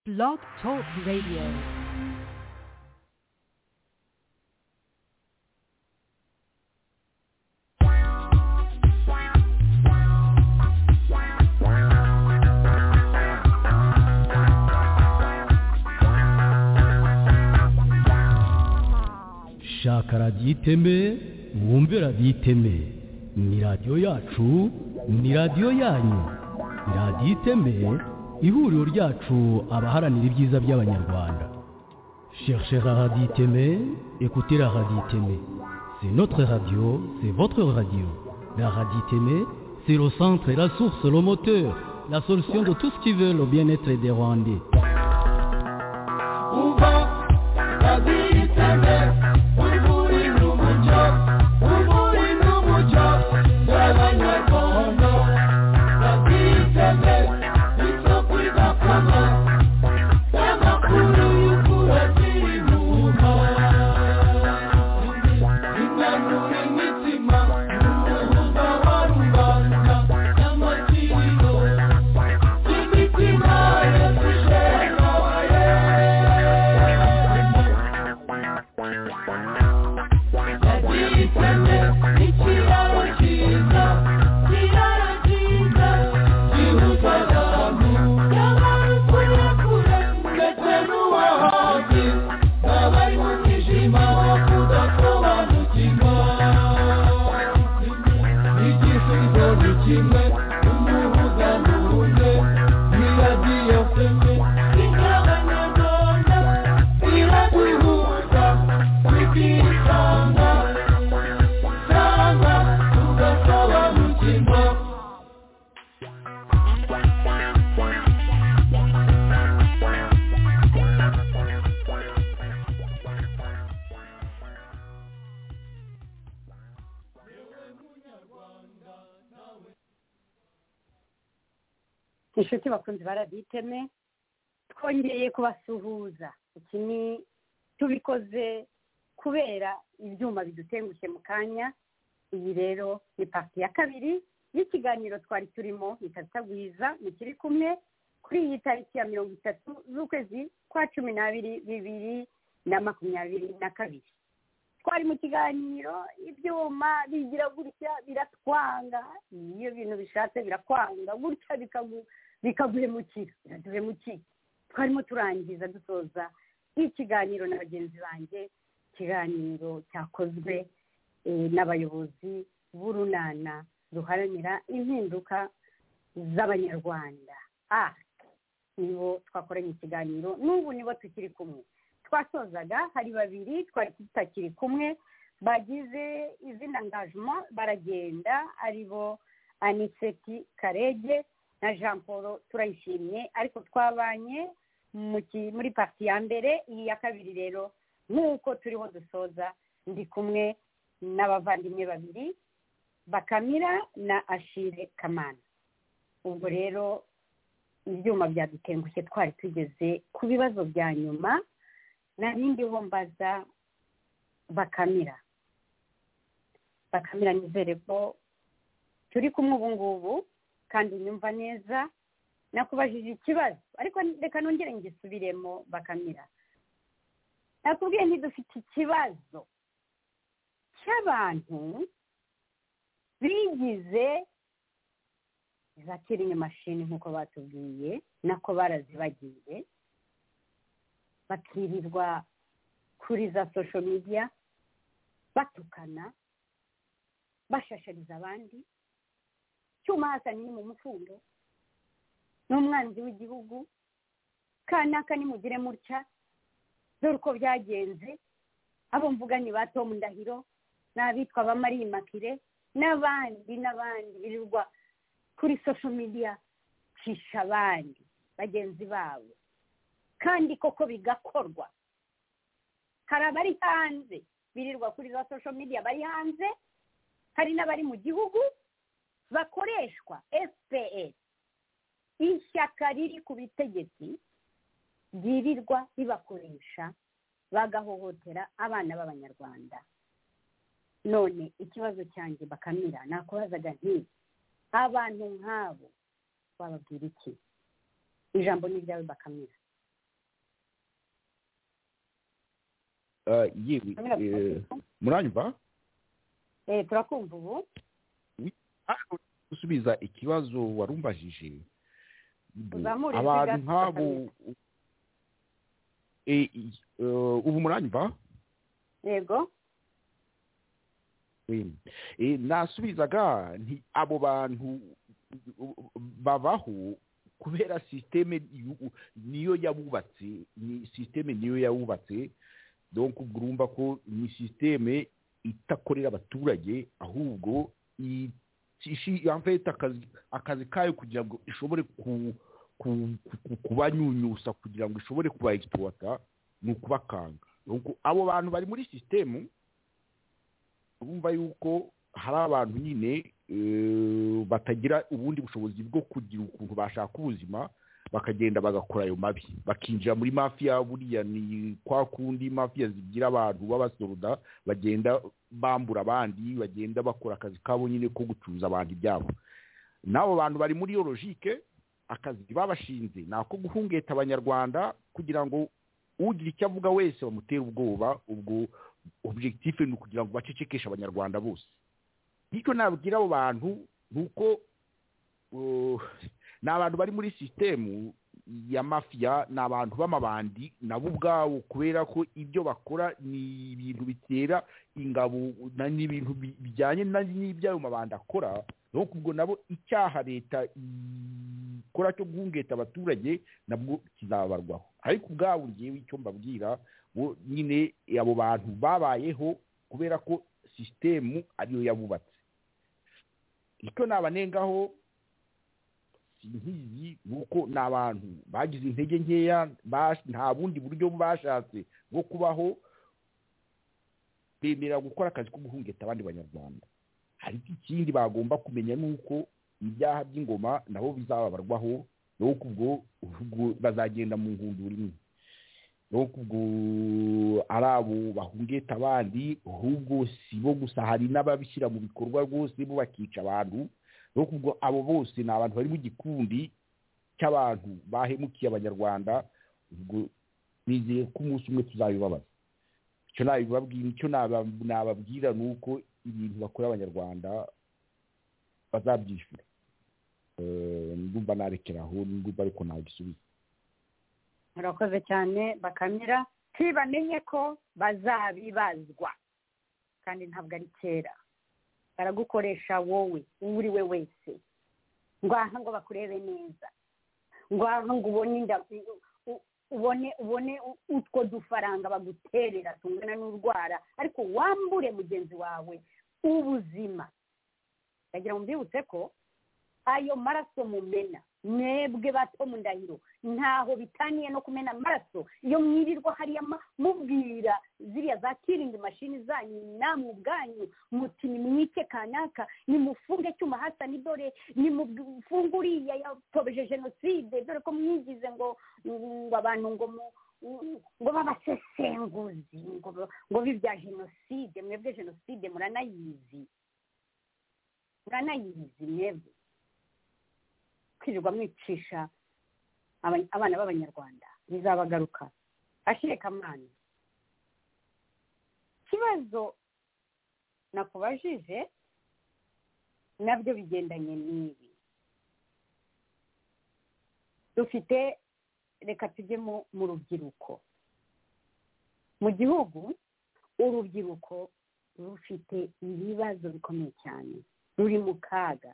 Blog Talk Radio. Shaka radiyo iteme mwumve radiyo iteme ni radiyo yacu ni radiyo yanyu radiyo iteme ihuriro ryacu abaharanira ibyiza by'abanyarwanda. Cherchez la radio iteme, écoutez la radio iteme. C'est notre radio, c'est votre radio. La radio iteme, c'est le centre, la source, le moteur, la solution de tout ce qui veut le bien-être des Rwandais. inshuti bakunze baraditeme twongeye kubasuhuza. Iki ni tubikoze kubera ibyuma bidutengushye mu kanya. Iyi rero ni parti ya kabiri y'ikiganiro twari turimo itatagwiza mukiri kumwe kuri iyi tariki ya 30 z'ukwezi kwa 12 2022. Twari mu kiganiro ibyuma bigira gutya biratwanga, iyo bintu bishatse birakwanga gutya bikaguhemukira. Twarimo turangiza dusoza ikiganiro na bagenzi banjye, ikiganiro cyakozwe n'abayobozi b'urunana ruharanira impinduka z'abanyarwanda. Nibo twakoranye ikiganiro, n'ubu nibo tukiri kumwe. Twasozaga hari babiri twari tutakiri kumwe bagize izina engagement baragenda, aribo Aniseti Karege na Jean Paul Turayishimye, ariko twabanye muri parti ya mbere. Iyi ya kabiri rero nk'uko turiho dusoza ndi kumwe n'abavandimwe babiri, Bakamira na Ashire Kamana. Ubwo rero ibyuma byadutengushye, twari tugeze ku bibazo bya nyuma. Narindiho mbaza Bakamira, nizere ko turi kumwe ubu ngubu kandi unyumva neza. Nakubajije ikibazo ariko reka nongere ngisubiremo. Bakamira, nakubwiye ntidufite ikibazo cy'abantu bigize za kirinye mashini nk'uko batubwiye, nako barazibagiye, bakirirwa kuri za social media batukana, bashashariza abandi. Cyuma Hasani ni mu mufundo, n'umwanzi w'igihugu. Kanaka nimugire mutya, dore uko byagenze. Abo mvuga ni ba Tom Ndahiro n'abitwa ba Marie Makire n'abandi birirwa kuri social media cisha abandi bagenzi babo, kandi koko bigakorwa. Hari abari hanze birirwa kuri za social media bari hanze, hari n'abari mu gihugu bakoreshwa. FPR, ishyaka riri ku bitegetsi, byirirwa bibakoresha bagahohotera abana b'abanyarwanda. None ikibazo cyanjye Bakamira, nakubazaga nti abantu nk'abo bababwira iki? Ijambo ni ryawe Bakamira. yewe muranyumva turakumva ubu gusubiza ikibazo warumbajije uzamure abantu nk'abo ubu muranyumva yego nasubizaga nti abo bantu babaho kubera systeme niyo yabubatse ni systeme niyo yabubatse donc urumva ko ni systeme itakorera abaturage ahubwo en fait akazi kayo kugira ngo ishobore kubanyunyusa kugira ngo ishobore kuba exploiter ni ukubakanga donc abo bantu bari muri systeme urumva yuko hari abantu nyine batagira ubundi bushobozi bwo kugira ukuntu bashaka ubuzima bakagenda bagakora ayo mabi bakinjira muri mafia buriya ni kwa kundi mafia zigira abantu b'abasoroda bagenda bambura abandi bagenda bakora akazi kabo nyine ko gucuruza abantu ibyabo n'abo bantu bari muri yo logique akazi babashinze nako guhungeta abanyarwanda kugira ngo ugira icyo avuga wese bamutera ubwoba ubwo objectif ni kugira ngo bacecekeshe abanyarwanda bose nicyo nabwira abo bantu nuko ni abantu bari muri systeme ya mafia ni abantu b'amabandi nabo ubwabo kubera ko ibyo bakora ni ibintu bitera ingabo n'ibintu bijyanye n'ibyayo mabandi akora no kubwo nabo icyaha leta ikora cyo guhungeta abaturage nabwo kizabarwaho ariko ubwabo ngewe icyo mbabwira bo nyine abo bantu babayeho kubera ko systeme ariyo yabubatse icyo nabanengaho sinkizi nuko n'abantu bagize intege nkeya nta bundi buryo bashatse bwo kubaho bemera gukora akazi ko guhungeta abandi banyarwanda hari ikindi bagomba kumenya nuko ibyaha by'ingoma nabo bizababarwaho nuko ubwo bazagenda mu nkundura imwe nuko ubwo arabo bahungeta abandi ahubwo sibo gusa hari n'ababishyira mu bikorwa rwose bo bakica abantu nuko ubwo abo bose ni abantu bari mu gikundi cy'abantu bahemukiye abanyarwanda ubwo nizeye ko umunsi umwe tuzabibabaza icyo nababwira ni uko ibintu bakora abanyarwanda bazabyishyura ndumva narekeraho ndumva ariko nagisubiza murakoze cyane bakamira ntibamenye ko bazabibazwa kandi ntabwo ari kera baragukoresha wowe uwo uri we wese ngo aha ngo bakurebe neza ngo aha ngo ubone utwo dufaranga baguterera tungana n'urwara ariko wambure mugenzi wawe ubuzima ndagira ngo mbibutse ko ayo maraso mumena mwebwe bato mu ndahiro ntaho bitaniye no kumena amaraso iyo mwirirwa hariya mubwira ziriya za kiringi mashini zanyu namwe ubwanyu muti nimwike kanaka nimufunge cyuma hasa ni dore nimufunge uriya yatobeje jenoside dore ko mwigize ngo abantu ngo babasesenguzi ngo bibya jenoside mwebwe jenoside muranayizi mwebwe kwirirwa mwicisha abana b'abanyarwanda bizabagaruka ashireka amana ikibazo nakubajije nabyo bigendanye n'ibi dufite reka tujye mu rubyiruko mu gihugu urubyiruko rufite ibibazo bikomeye cyane ruri mu kaga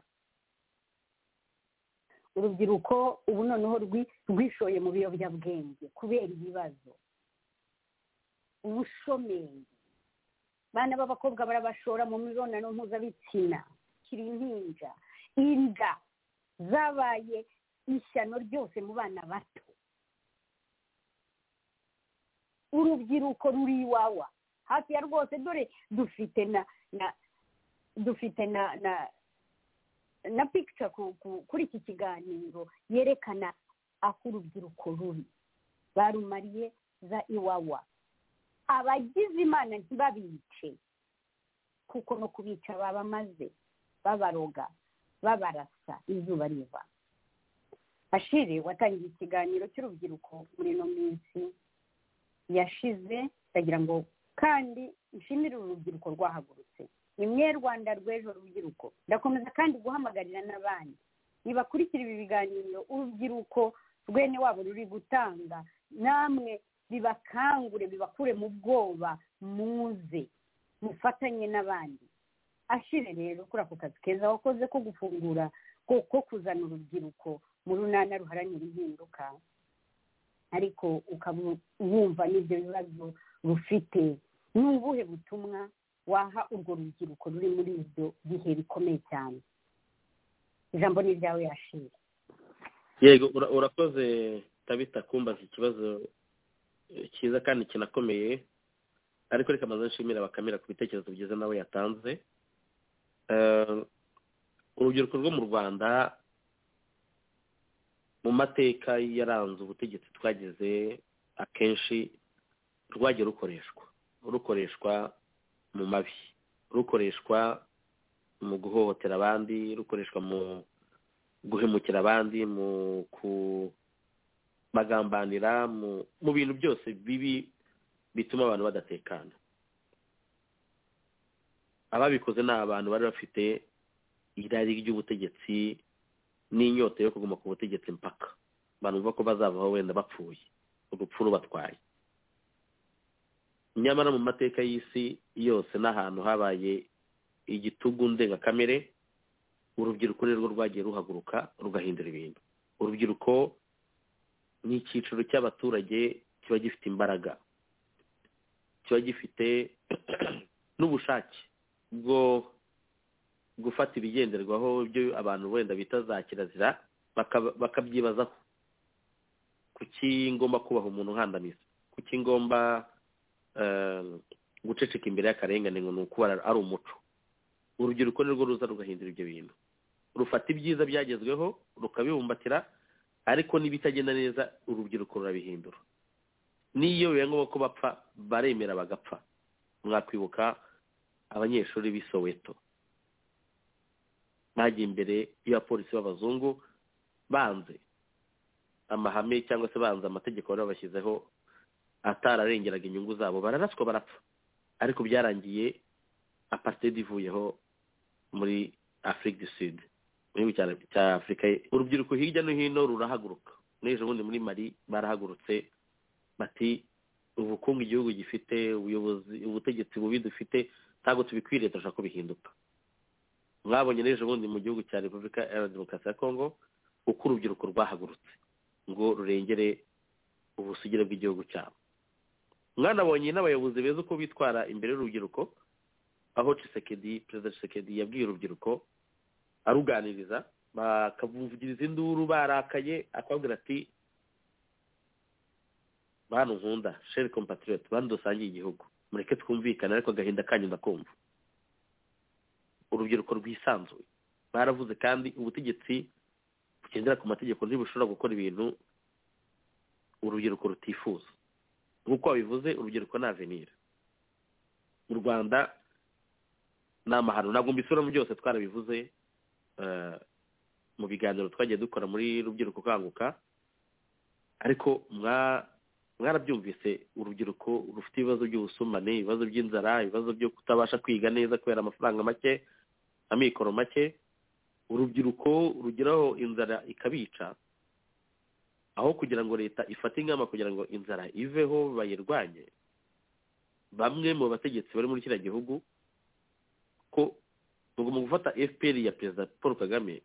urubyiruko ubu noneho rwishoye mu biyobyabwenge kubera ibibazo ubushomeri bana b'abakobwa barabashora mu mibonano mpuzabitsina kiri impinja inda zabaye ishyano ryose mu bana bato urubyiruko ruri iwawa hafi ya rwose dore dufite na picture kuri iki kiganiro yerekana aho urubyiruko ruri barumariye za iwawa abagize imana ntibabice kuko no kubica babamaze babaroga babarasa izuba riva ashire watangiye ikiganiro cy'urubyiruko muri ino minsi yashize ndagira ngo kandi nshimira urubyiruko rwahagurutse ni mwe Rwanda rw'ejo rubyiruko. Ndakomeza kandi guhamagarira n'abandi nibakurikira ibi biganiro urubyiruko rwene wabo ruri gutanga, namwe bibakangure bibakure mu bwoba, muze mufatanye n'abandi. Ashire rero kuri ako kazi keza wakoze ko gufungura ko kuzana urubyiruko mu runana ruharanira impinduka, ariko ukabumva n'ibyo bibazo rufite. Ni ubuhe butumwa waha urwo rubyiruko ruri muri ibyo bihe bikomeye cyane? Ijambo ni ryawe Ashire. Yego, urakoze Tabita kumbaza ikibazo cyiza kandi kinakomeye, ariko reka maze nshimira Bakamira ku bitekerezo byiza nawe yatanze. Urubyiruko rwo mu Rwanda mu mateka yaranze ubutegetsi twageze akenshi rwagiye rukoreshwa mu mabi, rukoreshwa mu guhohotera abandi, rukoreshwa mu guhemukira abandi, mu kubagambanira, mu bintu byose bibi bituma abantu badatekana. Ababikoze ni abantu bari bafite irari ry'ubutegetsi n'inyota yo kuguma ku butegetsi mpaka banumva ko bazavaho wenda bapfuye, urupfu rubatwaye. Nyamara mu mateka y'isi yose n'ahantu habaye igitugu ndengakamere, urubyiruko nirwo rwagiye ruhaguruka rugahindura ibintu. Urubyiruko ni icyiciro cy'abaturage kiba gifite imbaraga, kiba gifite n'ubushake bwo gufata ibigenderwaho ibyo abantu wenda bita za kirazira bakabyibazaho. Kuki ngomba kubaha umuntu nkandamiza? Kuki ngomba guceceka imbere y'akarengane ngo ni ukuba ari umuco? Urubyiruko nirwo ruza rugahindura ibyo bintu, rufata ibyiza byagezweho rukabibumbatira, ariko n'ibitagenda neza urubyiruko rurabihindura. N'iyo bibaye ngombwa ko bapfa baremera bagapfa. Mwakwibuka abanyeshuri b'i Soweto bagiye imbere y'abapolisi b'abazungu banze amahame cyangwa se banze amategeko bari babashyizeho atararengeraga inyungu zabo, bararaswa barapfa. Ariko byarangiye apartheid ivuyeho muri Afrique du Sud, muri cya Afrika. Urubyiruko hirya no hino rurahaguruka. N'ejo bundi muri Mali barahagurutse bati ubukungu igihugu gifite, ubutegetsi bubi dufite ntabwo tubikwiriye, turashaka ko bihinduka. Mwabonye n'ejo bundi mu gihugu cya Repubulika ya Demokarasi ya Kongo uko urubyiruko rwahagurutse ngo rurengere ubusugire bw'igihugu cyabo. Mwanabonye n'abayobozi beza uko bitwara imbere y'urubyiruko, aho Perezida Tshisekedi yabwiye urubyiruko aruganiriza, bakavugiriza induru barakaye, akabwira ati bantu nkunda, chers compatriotes, bantu dusangiye igihugu, mureke twumvikane, ariko agahinda kanyu ndakumva. Urubyiruko rwisanzuye baravuze, kandi ubutegetsi bugendera ku mategeko ntibushobora gukora ibintu urubyiruko rutifuza. Nk'uko wabivuze, urubyiruko ni avenir. Mu Rwanda ni amahano, ntabwo mbisubiramo byose, twarabivuze mu biganiro twagiye dukora muri Rubyiruko Kanguka, ariko mwarabyumvise. Urubyiruko rufite ibibazo by'ubusumane, ibibazo by'inzara, ibibazo byo kutabasha kwiga neza kubera amafaranga make, amikoro make. Urubyiruko rugeraho inzara ikabica, aho kugira ngo leta ifate ingamba kugira ngo inzara iveho bayirwanye. Bamwe mu bategetsi bari muri kiriya gihugu ko mu gufata FPR ya Perezida Paul Kagame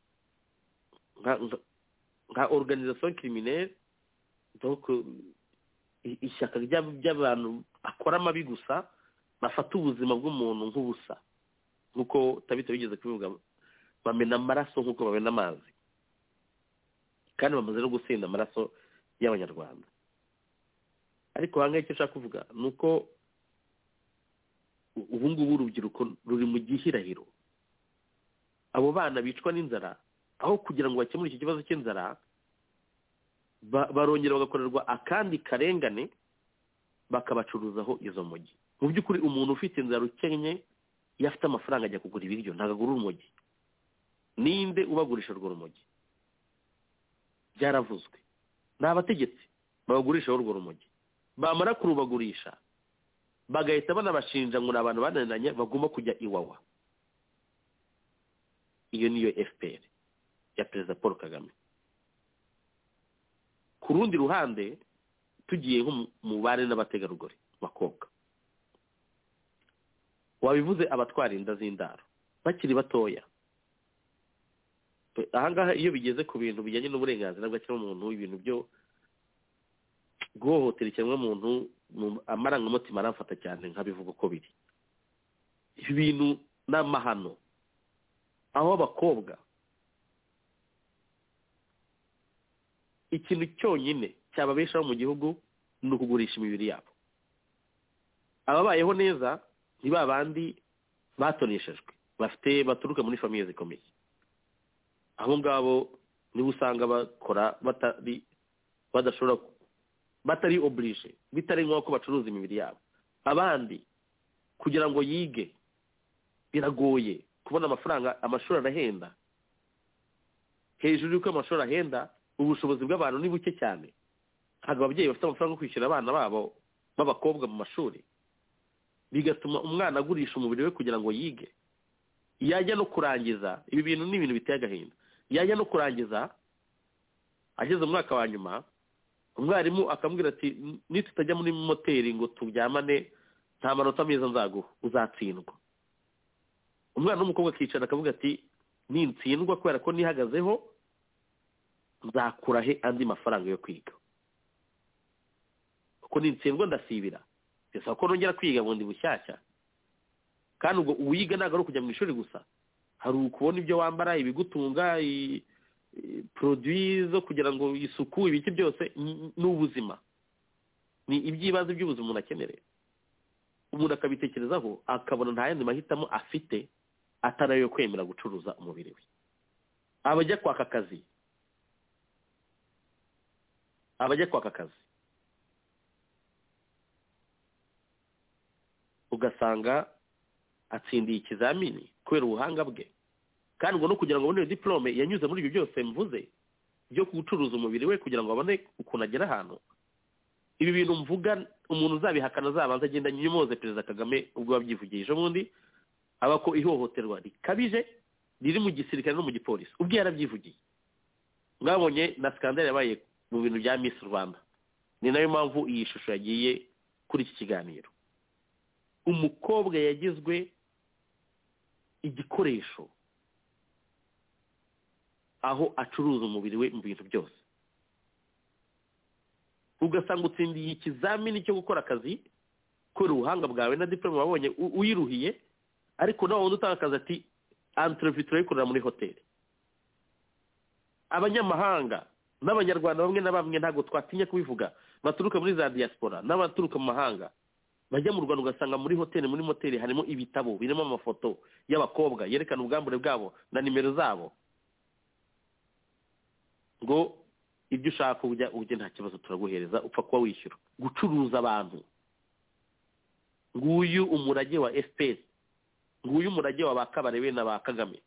nka organisation criminelle, donc ishyaka ry'abantu akora amabi gusa, bafata ubuzima bw'umuntu nk'ubusa, nk'uko Tabita bigeze kubivuga, bamena amaraso nk'uko bamena amazi, kandi bamaze no gusenda amaraso y'Abanyarwanda. Ariko hanga icyo nshaka kuvuga ni uko ubu ngubu urubyiruko ruri mu gihirahiro. Abo bana bicwa n'inzara, aho kugira ngo bakemure iki kibazo cy'inzara, barongera bagakorerwa akandi karengane, bakabacuruzaho izo mogi. Mu by'ukuri umuntu ufite inzara ukennye, iyo afite amafaranga ajya kugura ibiryo, ntabwo agura urumogi. Ninde ubagurisha urwo rumogi? Byaravuzwe, ni abategetsi babagurishaho urwo rumogi. Bamara kurubagurisha bagahita banabashinja ngo ni abantu bananiranye bagomba kujya iwawa. Iyo niyo FPR ya Perezida Paul Kagame. Ku rundi ruhande tugiye nko mu bari n'abategarugori bakobwa, wabivuze abatwara inda z'indaro bakiri batoya. Ahangaha iyo bigeze ku bintu bijyanye n'uburenganzira bw'ikiremwamuntu, ibintu byo guhohotera ikiremwamuntu, amarangamutima aramfata cyane nkabivuga uko biri. Ibi bintu n'amahano, aho abakobwa ikintu cyonyine cyababeshaho mu gihugu ni ukugurisha imibiri yabo. Ababayeho neza ni ba bandi batoneshejwe, baturuka muri famiye zikomeye. Abo ngabo nibo usanga bakora batari oblige, bitari nk'uko bacuruza imibiri yabo. Abandi kugira ngo yige biragoye, kubona amafaranga, amashuri arahenda. Hejuru y'uko amashuri ahenda, ubushobozi bw'abantu ni buke cyane. Ntabwo ababyeyi bafite amafaranga yo kwishyura abana babo b'abakobwa mu mashuri, bigatuma umwana agurisha umubiri we kugira ngo yige. Yajya no kurangiza, ibi bintu ni ibintu biteye agahinda, yajya no kurangiza ageze mu mwaka wa nyuma, umwarimu akamubwira ati nitutajya muri moteri ngo turyamane nta manota meza nzaguha, uzatsindwa. Umwana w'umukobwa akicara akavuga ati nintsindwa kubera ko nihagazeho nzakurahe andi mafaranga yo kwiga, kuko nintsindwa ndasibira, bisaba ko nongera kwiga bundi bushyashya. Kandi ubwo uwiga ntabwo ari ukujya mu ishuri gusa, hari ukubona ibyo wambara, ibigutunga, produits zo kugira ngo isuku, ibiki byose n'ubuzima, ni iby'ibanze by'ubuzima umuntu akenere. Umuntu akabitekerezaho akabona nta yandi mahitamo afite atari ayo kwemera gucuruza umubiri we. Abajya kwaka akazi ugasanga atsindiye ikizamini kubera ubuhanga bwe, kandi ngo no kugira ngo abone diplome yanyuze muri ibyo byose mvuze byo gucuruza umubiri we kugira ngo abone ukuntu agera ahantu. Ibi bintu mvuga umuntu uzabihakana azabanza agenda nyimoze Perezida Kagame ubwo babyivugiye ejo bundi, aba ko ihohoterwa rikabije riri mu gisirikare no mu gipolisi, ubwo yarabyivugiye. Mwabonye na skandale yabaye mu bintu bya Miss Rwanda, ni nayo mpamvu iyi shusho yagiye kuri iki kiganiro. Umukobwa yagizwe igikoresho aho acuruza umubiri we mu bintu byose. Ugasanga utsindiye ikizamini cyo gukora akazi kubera ubuhanga bwawe na diplome wabonye uyiruhiye, ariko nawe wundi utanga akazi ati entreprise turayikorera muri hoteli. Abanyamahanga n'abanyarwanda bamwe na bamwe ntabwo twatinya kubivuga, baturuka muri za diaspora n'abaturuka mu mahanga bajya mu Rwanda, ugasanga muri moteri harimo ibitabo birimo amafoto y'abakobwa yerekana ubwambure bwabo na nimero zabo, ngo ibyo ushaka ujya nta kibazo turaguhereza, upfa kuba wishyura. Gucuruza abantu, nguyu umurage wa FPR, nguyu umurage wa Bakabarebe na ba Kagame.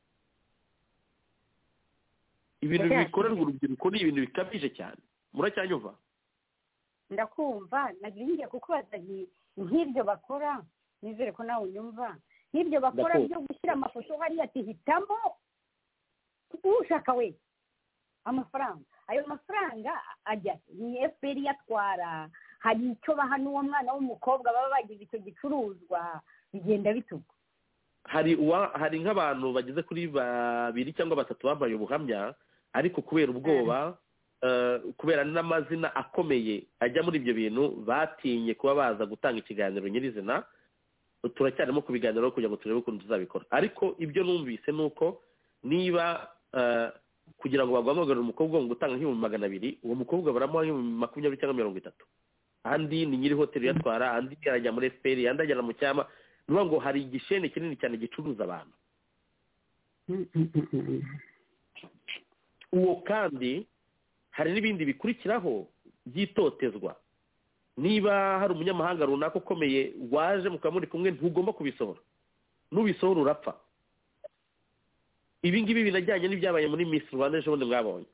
Ibintu bikorerwa urubyiruko ni ibintu bikabije cyane. Muracyanyumva? Ndakumva, nagiye kukubaza nk'ibyo bakora, nizere ko nawe unyumva. Nk'ibyo bakora byo gushyira amafoto hariya ati hitamo ushaka we amafaranga. Ayo mafaranga ajya ni FPR yatwara, hari icyo baha n'uwo mwana w'umukobwa baba bagize icyo gicuruzwa, bigenda bitugu. Hari nk'abantu bageze kuri 2 cyangwa 3 bambaye ubuhamya, ariko kubera ubwoba, kubera n'amazina akomeye ajya muri ibyo bintu, batinye kuba baza gutanga ikiganiro nyirizina. Turacyarimo kubiganiraho kugira ngo turebe ukuntu tuzabikora. Ariko ibyo numvise nuko niba kugira ngo bagwamagarire umukobwa ngo gutanga $200,000, uwo mukobwa baramuha $20,000 cyangwa 30. Andi ni nyiri hoteli yatwara, andi yarajya muri FPR, andi ajyana mu cyama. Nuvuga ngo hari igishene kinini cyane gicuruza abantu. Uwo kandi hari n'ibindi bikurikiraho byitotezwa. Niba hari umunyamahanga runaka ukomeye waje mukamuri kumwe, ntugomba kubisohora. Nubisohora urapfa. Ibi ngibi binajyanye n'ibyabaye muri Miss Rwanda ejo bundi mwabonye.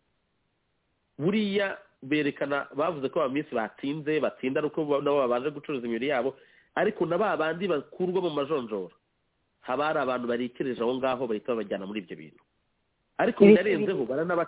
Buriya berekana, bavuze ko aba Miss batsinda, uko nabo babanje gucuruza imibiri yabo, ariko na ba bandi bakurwa mu majonjora haba hari abantu barikereje aho ngaho bahita babajyana muri ibyo bintu, ariko binarenzeho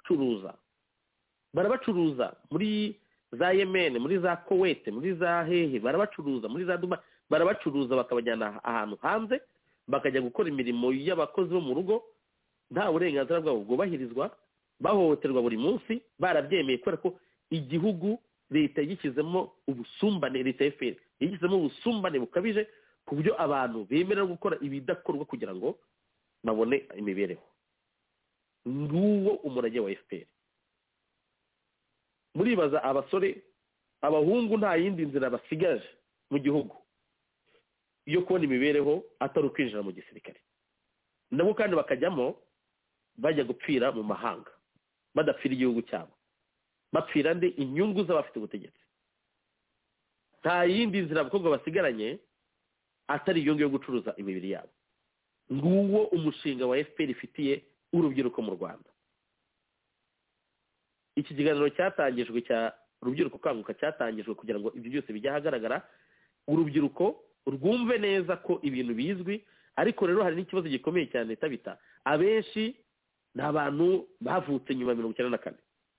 barabacuruza muri za Yemen, muri za Kuwait, muri za hehe, barabacuruza muri za Dubai, barabacuruza bakabajyana ahantu hanze bakajya gukora imirimo y'abakozi bo mu rugo nta burenganzira bwabo bwubahirizwa, bahohoterwa buri munsi, barabyemeye kubera ko igihugu leta yishyizemo ubusumbane, leta ya FPR yishyizemo ubusumbane bukabije ku buryo abantu bemerera gukora ibidakorwa kugira ngo babone imibereho. Nguwo umurage wa FPR. Muribaza abasore, abahungu nta yindi nzira basigaje mu gihugu yo kubona imibereho atari ukwinjira mu gisirikare, nabo kandi bakajyamo bajya gupfira mu mahanga badapfira igihugu cyabo, bapfira nde inyungu z'abafite ubutegetsi. Nta yindi nzira abakobwa basigaranye atari iyo ngiyo yo gucuruza imibiri yabo. Nguwo umushinga wa FPR ifitiye urubyiruko mu Rwanda. Iki kiganiro cyatangijwe cya Rubyiruko Kanguka cyatangijwe kugira ngo ibyo byose bijye ahagaragara, urubyiruko rwumve neza ko ibintu bizwi. Ariko rero hari n'ikibazo gikomeye cyane tabita, abenshi ni abantu bavutse nyuma ya 1994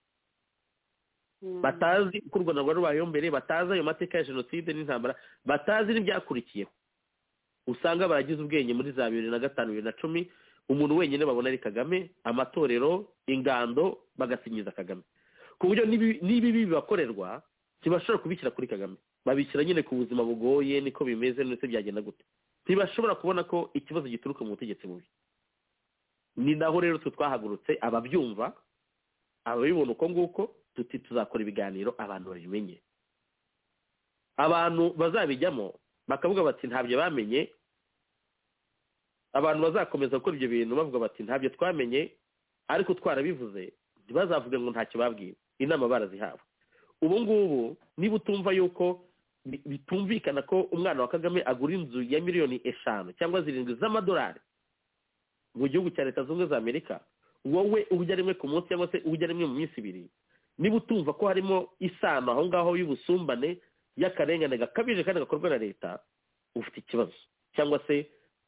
batazi uko u Rwanda rwari rubayeho mbere, batazi ayo mateka ya jenoside n'intambara, batazi n'ibyakurikiyeho. Usanga baragize ubwenge muri za 2005 2010, umuntu wenyine babona ari Kagame, amatorero, ingando bagasinyiza Kagame, ku buryo nibi bibakorerwa ntibashobora kubishyira kuri Kagame, babishyira nyine ku buzima bugoye, niko bimeze ndetse byagenda gute. Ntibashobora kubona ko ikibazo gituruka mu butegetsi bubi. Ni naho rero twahagurutse ababyumva, ababibona uko nguko, tuti tuzakora ibiganiro abantu babimenye. Abantu bazabijyamo bakavuga bati ntabyo bamenye, abantu bazakomeza gukora ibyo bintu bavuga bati ntabyo twamenye ariko twarabivuze, ntibazavuge ngo ntacyo babwiye, inama barazihawe. Ubu ngubu niba utumva yuko bitumvikana ko umwana wa Kagame agura inzu ya miliyoni 5 cyangwa 7 z'amadolari mu gihugu cya Leta Zunze za Amerika, wowe urya rimwe ku munsi cyangwa se urya rimwe mu minsi 2, niba utumva ko harimo isano aho ngaho y'ubusumbane y'akarengane gakabije kandi gakorwa na leta, ufite ikibazo, cyangwa se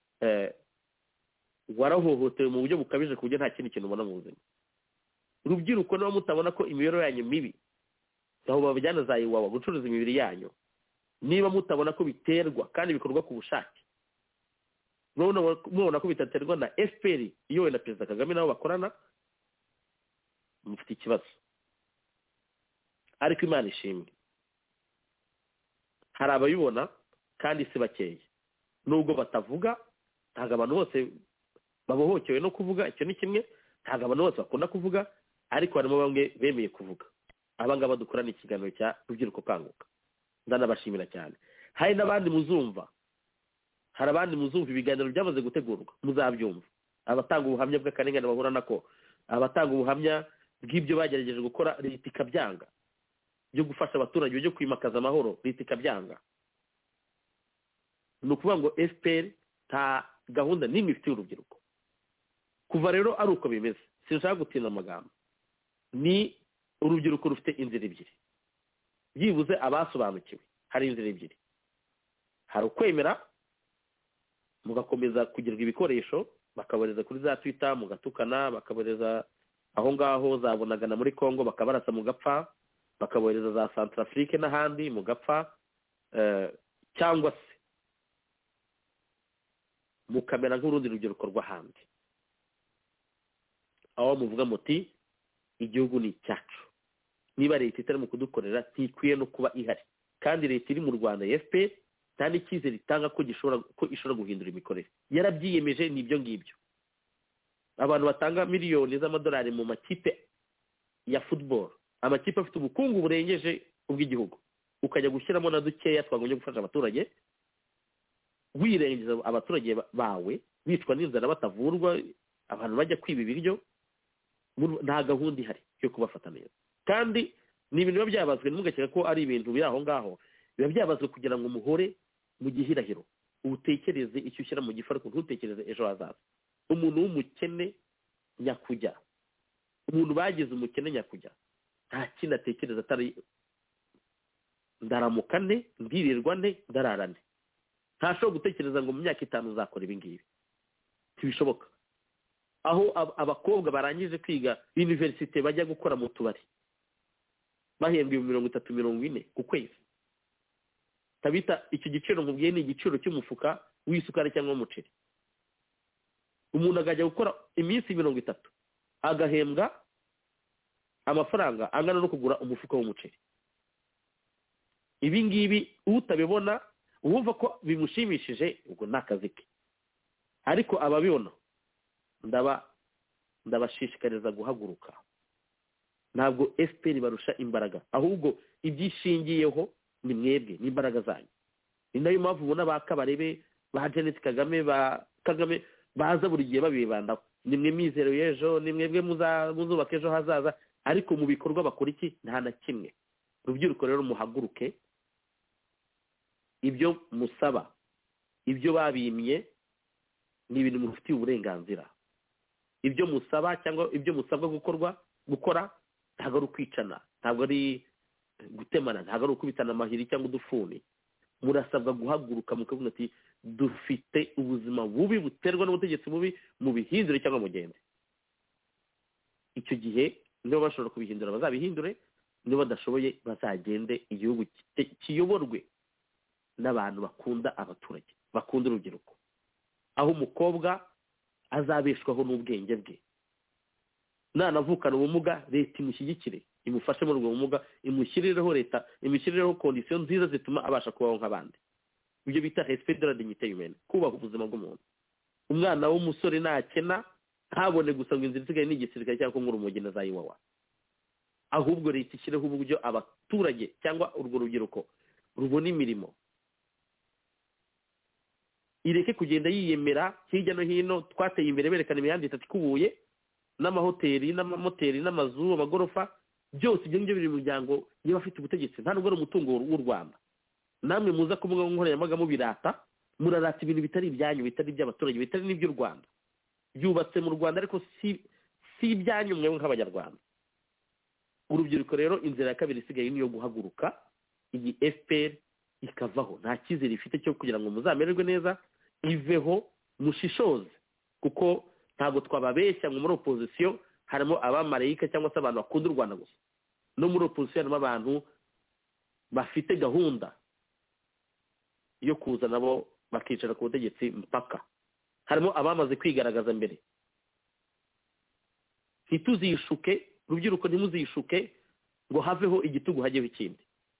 warahohotewe mu buryo bukabije ku buryo nta kindi kintu ubona mu buzima. Urubyiruko niba mutabona ko imibereho yanyu mibi, aho babijyana za Iwawa gucuruza imibiri yanyu, niba mutabona ko biterwa kandi bikorwa ku bushake, mubona ko bitaterwa na FPR iyowe na Perezida Kagame nabo bakorana, mufite ikibazo. Ariko Imana ishimwe, hari abayibona kandi si bakeye, nubwo batavuga. Ntabwo abantu bose babohokewe no kuvuga, icyo ni kimwe, ntabwo abantu bose bakunda kuvuga, ariko harimo bamwe bemeye kuvuga. Abangaba dukorana ikiganiro cya Rubyiruko Kanguka, ndanabashimira cyane. Hari n'abandi muzumva, hari abandi muzumva ibiganiro byamaze gutegurwa, muzabyumva. Abatanga ubuhamya bw'akarengane bahura nako, abatanga ubuhamya bw'ibyo bagerageje gukora leta ikabyanga, byo gufasha abaturage byo kwimakaza amahoro leta ikabyanga. Ni ukuvuga ngo FPR nta gahunda n'imwe ifitiye urubyiruko. Kuva rero ari uko bimeze, sinshaka gutinda amagambo, ni urubyiruko rufite inzira ebyiri, byibuze abasobanukiwe. Hari inzira ebyiri, hari ukwemera mugakomeza kugirwa ibikoresho, bakaboreza kuri za Twitter mugatukana, bakaboreza aho ngaho zabonagana muri Kongo bakabarasa mugapfa, bakaboreza za Centrafrique n'ahandi mugapfa, cyangwa se mukamera nk'urundi rubyiruko rw'ahandi, aho muvuga muti igihugu ni icyacu, niba leta itarimo kudukorera ntikwiye no kuba ihari, kandi leta iri mu Rwanda ya FPR nta n'icyizere itanga ko ishobora guhindura imikorere. Yarabyiyemeje n'ibyo ngibyo. Abantu batanga miliyoni z'amadolari mu makipe ya football, amakipe afite ubukungu burengeje ubw'igihugu, ukajya gushyiramo na dukeya twagombye gufasha abaturage, wirengeza abaturage bawe bicwa n'inzara batavurwa, abantu bajya kwiba ibiryo. Nta gahunda ihari yo kubafata neza, kandi ni ibintu biba byabazwe, ntimugakeka ko ari ibintu biri aho ngaho, biba byabazwe kugira ngo muhore mu gihirahiro, utekereze icyo ushyira mu gifu ariko ntutekereze ejo hazaza. Umuntu w'umukene nyakujya, umuntu bagize umukene nyakujya, nta kindi atekereza atari ndaramukane, ndirirwane, ndararane. ntashobora gutekereza ngo mu myaka 5 uzakora ibi ngibi, ntibishoboka. Aho abakobwa barangije kwiga universite bajya gukora mu tubari bahembwa 30-40 ku kwezi. Tabita, icyo giciro nkubwiye ni igiciro cy'umufuka w'isukari cyangwa umuceri. Umuntu agajya gukora iminsi 30 agahembwa amafaranga angana no kugura umufuka w'umuceri. Ibi ngibi utabibona wumva ko bimushimishije, ubwo nakazi ke. Ariko ababibona ndabashishikariza guhaguruka. Ntabwo FPR barusha imbaraga, ahubwo ibyishingiyeho ni mwebwe n'imbaraga zanyu. Ni nayo mpamvu ubona ba Kabarebe, ba Jeannette Kagame, ba Kagame baza buri gihe babibandaho. Ni mwe mizero y'ejo, ni mwebwe muzubaka ejo hazaza, ariko mu bikorwa bakora iki? Nta na kimwe. Urubyiruko rero muhaguruke, ibyo musaba, ibyo babimye ni ibintu mufitiye uburenganzira. Ibyo musaba cyangwa ibyo musabwa gukora ntabwo ari ukwicana, ntabwo ari gutemana, ntabwo ari ukubitana amahiri cyangwa udufuni. Murasabwa guhaguruka mukavuga ati dufite ubuzima bubi buterwa n'ubutegetsi bubi, mu bihindure cyangwa mugenzi. Icyo gihe niba bashobora kubihindura bazabihindure, niba badashoboye bazagende igihugu kiyoborwe n'abantu bakunda abaturage, bakunda urubyiruko, aho umukobwa azabeshwaho n'ubwenge bwe. Nanavukana ubumuga, leta imushyigikire, imufashe muri ubwo bumuga, imushyirireho kondisiyo nziza zituma abasha kubaho nk'abandi. Ibyo bita respect de la dignité humaine, kubaha ubuzima bw'umuntu. Umwana w'umusore nakena ntabone gusa ngo inzira isigaye ni igisirikare cyangwa nk'urumogi na zayiwawa. Ahubwo leta ishyireho uburyo abaturage cyangwa urwo rubyiruko rubona imirimo. Ireke kugenda yiyemera hirya no hino. Twateye imbere berekana imihanda itatu ikubuye, n'amahoteli n'amamoteri n'amazu, amagorofa, byose ibyo ngibyo biri mu muryango y'abafite ubutegetsi, nta nubwo ari umutungo w'u Rwanda. Namwe muza ku mbuga nkoranyambaga mubirata, murarata ibintu bitari ibyanyu, bitari iby'abaturage, bitari n'iby'u Rwanda. Byubatse mu Rwanda ariko si ibyanyu mwe nk'abanyarwanda. Urubyiruko rero inzira ya kabiri isigaye niyo guhaguruka, iyi FPR ikavaho. Nta cyizere ifite cyo kugira ngo muzamererwe neza, iveho, mushishoze, kuko ntabwo twababeshya ngo muri opposition harimo abamarayika cyangwa se abantu bakunda u Rwanda gusa. No muri opposition harimo abantu bafite gahunda yo kuza nabo bakicara ku butegetsi mpaka. Harimo abamaze kwigaragaza mbere. Ntituzishuke, rubyiruko ntimuzishuke ngo haveho igitugu hajyeho ikindi,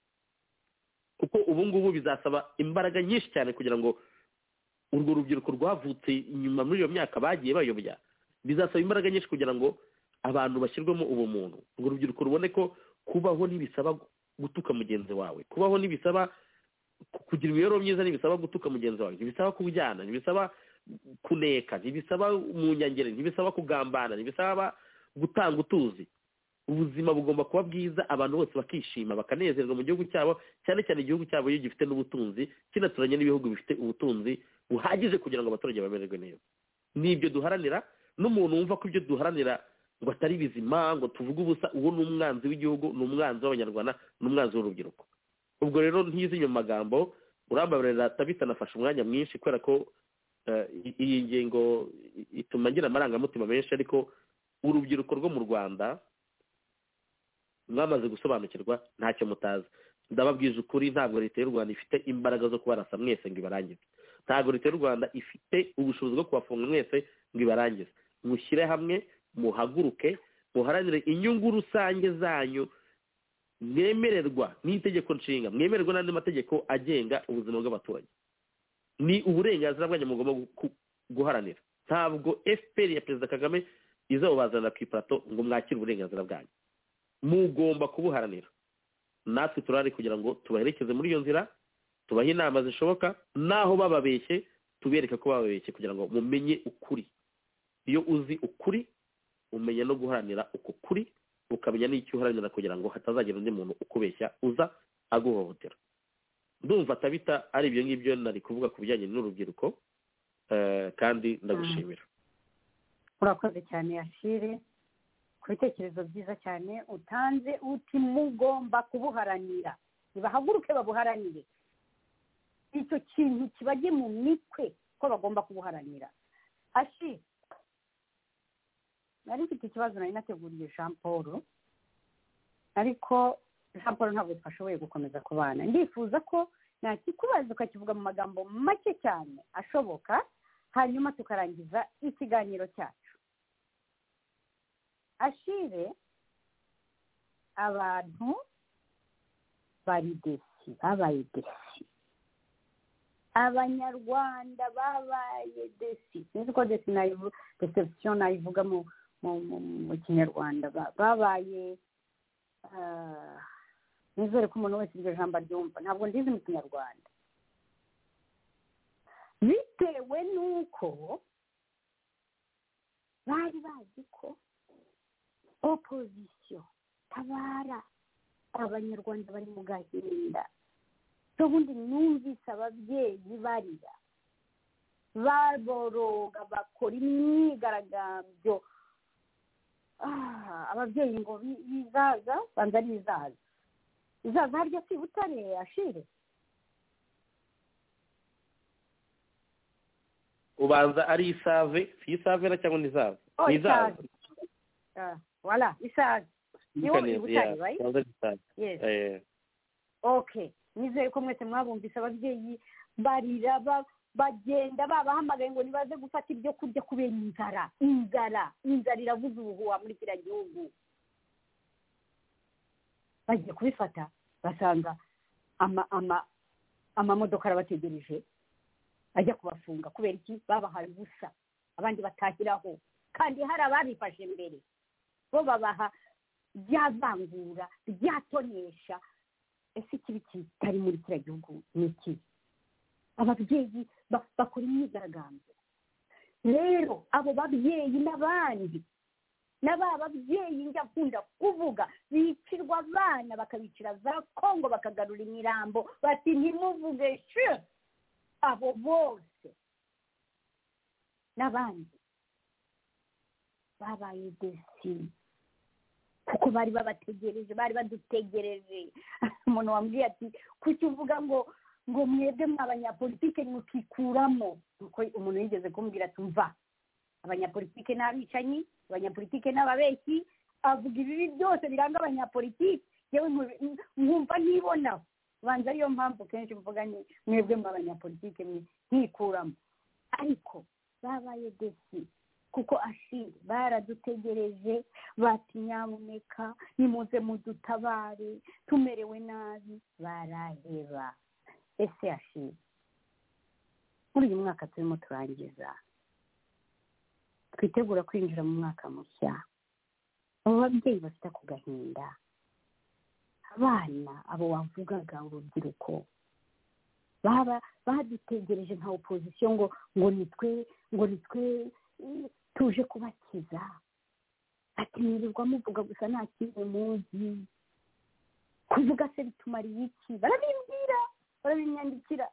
kuko ubu ngubu bizasaba imbaraga nyinshi cyane kugira ngo urwo rubyiruko rwavutse inyuma muri iyo myaka bagiye bayobya, bizasaba imbaraga nyinshi kugira ngo abantu bashyirwemo ubumuntu. Urwo rubyiruko rubone ko kubaho ntibisaba gutuka mugenzi wawe, kubaho ntibisaba kugira imibereho myiza, ntibisaba gutuka mugenzi wawe, ntibisaba kubujyana, ntibisaba kuneka, ntibisaba umunyangere, ntibisaba kugambana, ntibisaba gutanga utuzi. Ubuzima bugomba kuba bwiza, abantu bose bakishima bakanezerwa mu gihugu cyabo, cyane cyane igihugu cyabo iyo gifite n'ubutunzi, kinaturanye n'ibihugu bifite ubutunzi buhagije kugira ngo abaturage bamererwe neza. Nibyo duharanira. N'umuntu wumva ko ibyo duharanira ngo atari bizima, ngo tuvuge ubusa, uwo ni umwanzi w'igihugu, ni umwanzi w'abanyarwanda, ni umwanzi w'urubyiruko. Ubwo rero ntizi mu magambo, urambabarira bitanafasha umwanya mwinshi kubera ko iyi ngingo ituma ngira amarangamutima menshi, ariko urubyiruko rwo mu Rwanda mwamaze gusobanukirwa ntacyo mutazi. Ndababwiza ukuri, ntabwo leta y'u Rwanda ifite imbaraga zo kubarasa mwese ngo ibarangize. Ntabwo leta y'u Rwanda ifite ubushobozi bwo kubafunga mwese ngo ibarangize. Mushyire hamwe, muhaguruke, muharanire inyungu rusange zanyu, mwemererwa n'itegeko nshinga, mwemererwa n'andi mategeko agenga ubuzima bw'abaturage. Ni uburenganzira bwanyu mugomba guharanira. Ntabwo FPR ya Perezida Kagame izabazana ku iplato ngo mwakire uburenganzira bwanyu. Mugomba kubuharanira. Natwe turari kugira ngo tubaherekeze muri iyo nzira, tubahe inama zishoboka, naho bababeshye tubereka ko bababeshye kugira ngo mumenye ukuri. Iyo uzi ukuri umenya no guharanira uko kuri, ukamenya n'icyo uharanira kugira ngo hatazagira undi muntu ukubeshya uza aguhohotera. Ndumva Tabita ari ibyo ngibyo nari kuvuga ku bijyanye n'urubyiruko, kandi ndagushimira. Urakoze cyane Ashire ku bitekerezo byiza cyane utanze, uti mugomba kubuharanira, nibahaguruke babuharanire. icyo kintu kibajye mu mitwe ko bagomba kubuharanira. Ashi nari mfite ikibazo nari nateguriye Jean Paul, ariko Jean Paul ntabwo twashoboye gukomeza kubana. Ndifuza ko nakikubaza ukakivuga mu magambo make cyane ashoboka, hanyuma tukarangiza ikiganiro cyacu. Ashire, abantu bari desi, babaye desi. Abanyarwanda babaye desi. Nzi ko desi nayo deception nayivuga mu Kinyarwanda. Babaye nizere ko umuntu wese iryo jambo aryumva. Ntabwo ndizi mu Kinyarwanda. Bitewe n'uko bari bazi ko opposition tabara abanyarwanda bari mu gahinda. Ubundi numvise ababyeyi barira, baboroga, bakora imyigaragambyo. Ababyeyi ngo bizaza, banza ari bizaza. Izaza harya si Butare, Ashire? ubanza ari isave, si isave cyangwa ni izave? Ni izave. Voilà, isave. Niho Butare, right? Yes. Okay. Nizeye ko mwese mwabumvise ababyeyi barira, bagenda babahamagaye ngo nibaze gufata ibyo kurya kubera inzara iravuza ubuhuha muri kiriya gihugu. Bagiye kubifata basanga amamodoka arabategereje ajya kubafunga. Kubera iki? Babahaye ubusa, abandi batahiraho, kandi hari ababifashe mbere bo babaha byavangura, byatonesha. Ese ikibi kitari muri kiriya gihugu ni iki? Ababyeyi bakora imyigaragambyo. Rero abo babyeyi n'abandi n'ababyeyi njya kunda kuvuga bicirwa abana, bakabicira za Kongo, bakagarura imirambo, bati ntimuvuge she. Abo bose n'abandi babaye desi, kuko bari babategereje, bari badutegereje. Umuntu wambwiye ati kuki uvuga ngo mwebwe abanyapolitike mukikuramo? Kuko umuntu yigeze kumbwira ati mva, abanyapolitike n'abicanyi, abanyapolitike n'ababeshyi, avuga ibibi byose biranga abanyapolitike. Yewe nkumva nibona, banza ariyo mpamvu kenshi mvuga ni mwebwe abanyapolitike nkikuramo. Ariko babaye desi, kuko Ashire baradutegereje, bati nyamuneka nimuze mudutabare, tumerewe nabi. Baraheba. Ese Ashire, muri uyu mwaka turimo turangiza, twitegura kwinjira mu mwaka mushya, abo babyeyi bafite ku gahinda, abana abo wavugaga, urubyiruko, badutegereje nka opposition ngo nitwe tuje kubakiza. Ati nirirwa muvuga gusa nta kintu muzi, kuvuga se bitumariye iki? Barabimbwira, barabinyandikira.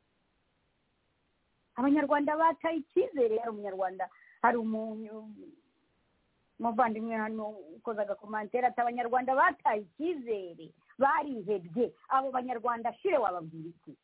Abanyarwanda bataye icyizere. Hari umuvandimwe hano ukoze agakomantere ati abanyarwanda bataye icyizere, barihebye. Abo banyarwanda Ashire wababwira iki?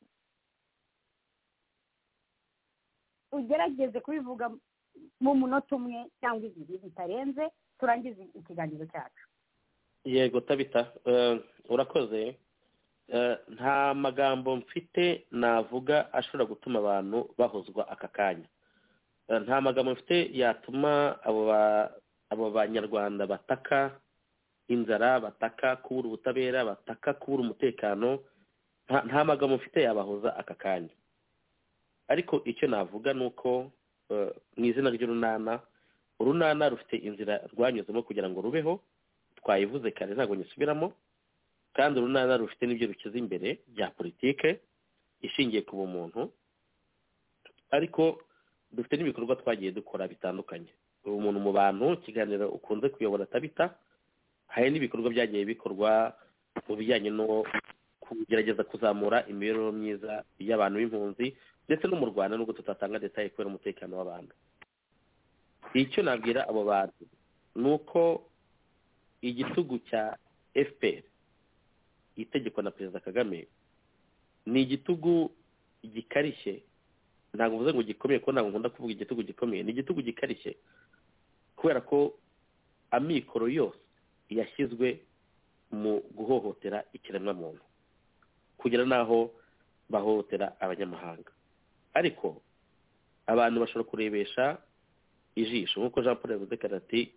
Ugerageze kubivuga mu munota umwe cyangwa ibiri bitarenze, turangize ikiganiro cyacu. Yego Tabita, urakoze. Nta magambo mfite navuga ashobora gutuma abantu bahozwa aka kanya. Nta magambo mfite yatuma abo banyarwanda bataka inzara, bataka kubura ubutabera, bataka kubura umutekano. Nta magambo mfite yabahoza aka kanya. Ariko icyo navuga ni uko mu izina ry'urunana, urunana rufite inzira rwanyuzemo kugira ngo rubeho. Twayivuze kare ntabwo nyisubiramo. Kandi urunana rufite n'ibyo rukiza imbere bya politike ishingiye ku bumuntu, ariko dufite n'ibikorwa twagiye dukora bitandukanye. Umuntu mu bantu, ikiganiro ukunze kuyobora Tabita, hari n'ibikorwa byagiye bikorwa mu bijyanye no kugerageza kuzamura imibereho myiza y'abantu b'impunzi ndetse no mu Rwanda, nubwo tutatanga detaye kubera umutekano w'abantu. Icyo nabwira abo bantu ni uko igitugu cya FPR itegeko na Perezida Kagame ni igitugu gikarishye, ntabwo mvuze ngo gikomeye ko ntabwo nkunda kuvuga igitugu gikomeye, ni igitugu gikarishye kubera ko amikoro yose yashyizwe mu guhohotera ikiremwamuntu kugira n'aho bahohotera abanyamahanga. Ariko abantu bashobora kurebesha ijisho nk'uko Jean Paul yavuze ati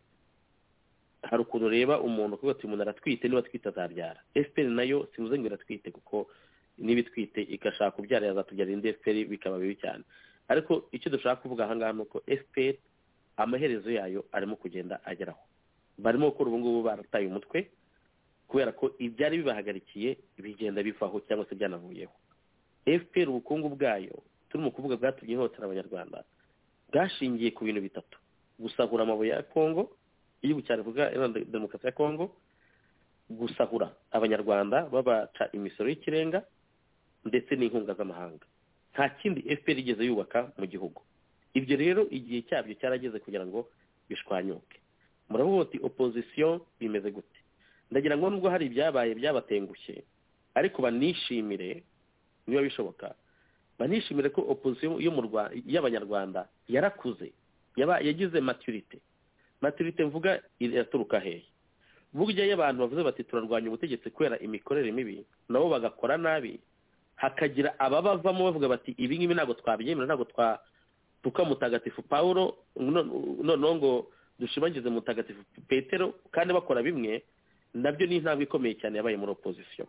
hari ukuntu ureba umuntu kuko ati umuntu aratwite, niba atwite azabyara. FPR nayo sibuze ngo iratwite, kuko niba itwite igashaka kubyara yazatubyara indi FPR bikaba bibi cyane. Ariko icyo dushaka kuvuga aha ngaha ni uko FPR amaherezo yayo arimo kugenda ageraho. Barimo gukora ubu ngubu barataye umutwe kubera ko ibyari bibahagarikiye bigenda bivaho cyangwa se byanavuyeho. FPR ubukungu bwayo turimo kuvuga bwatumye ihotera abanyarwanda bwashingiye ku bintu bitatu: gusahura amabuye ya Kongo, igihugu cya Repubulika Iharanira Demokarasi ya Kongo, gusahura abanyarwanda babaca imisoro y'ikirenga, ndetse n'inkunga z'amahanga. Nta kindi FPR igeze yubaka mu gihugu. Ibyo rero igihe cyabyo cyarageze kugira ngo bishwanyuke. Muravuga ati opposition bimeze gute? Ndagira ngo nubwo hari ibyabaye byabatengushye, ariko banishimire niba bishoboka, banishimire ko opposition yo mu Rwanda y'abanyarwanda yarakuze, yagize maturité mvuga iraturuka hehe. Burya y'abantu bavuze bati turarwanya ubutegetsi kubera imikorere mibi, nabo bagakora nabi, hakagira ababavamo bavuga bati ibi ngibi ntabwo twabyemera, ntabwo tuka mutagatifu Paulo noneho ngo dushimangize mutagatifu Petero, kandi bakora bimwe, nabyo ni intambwe ikomeye cyane yabaye muri opposition.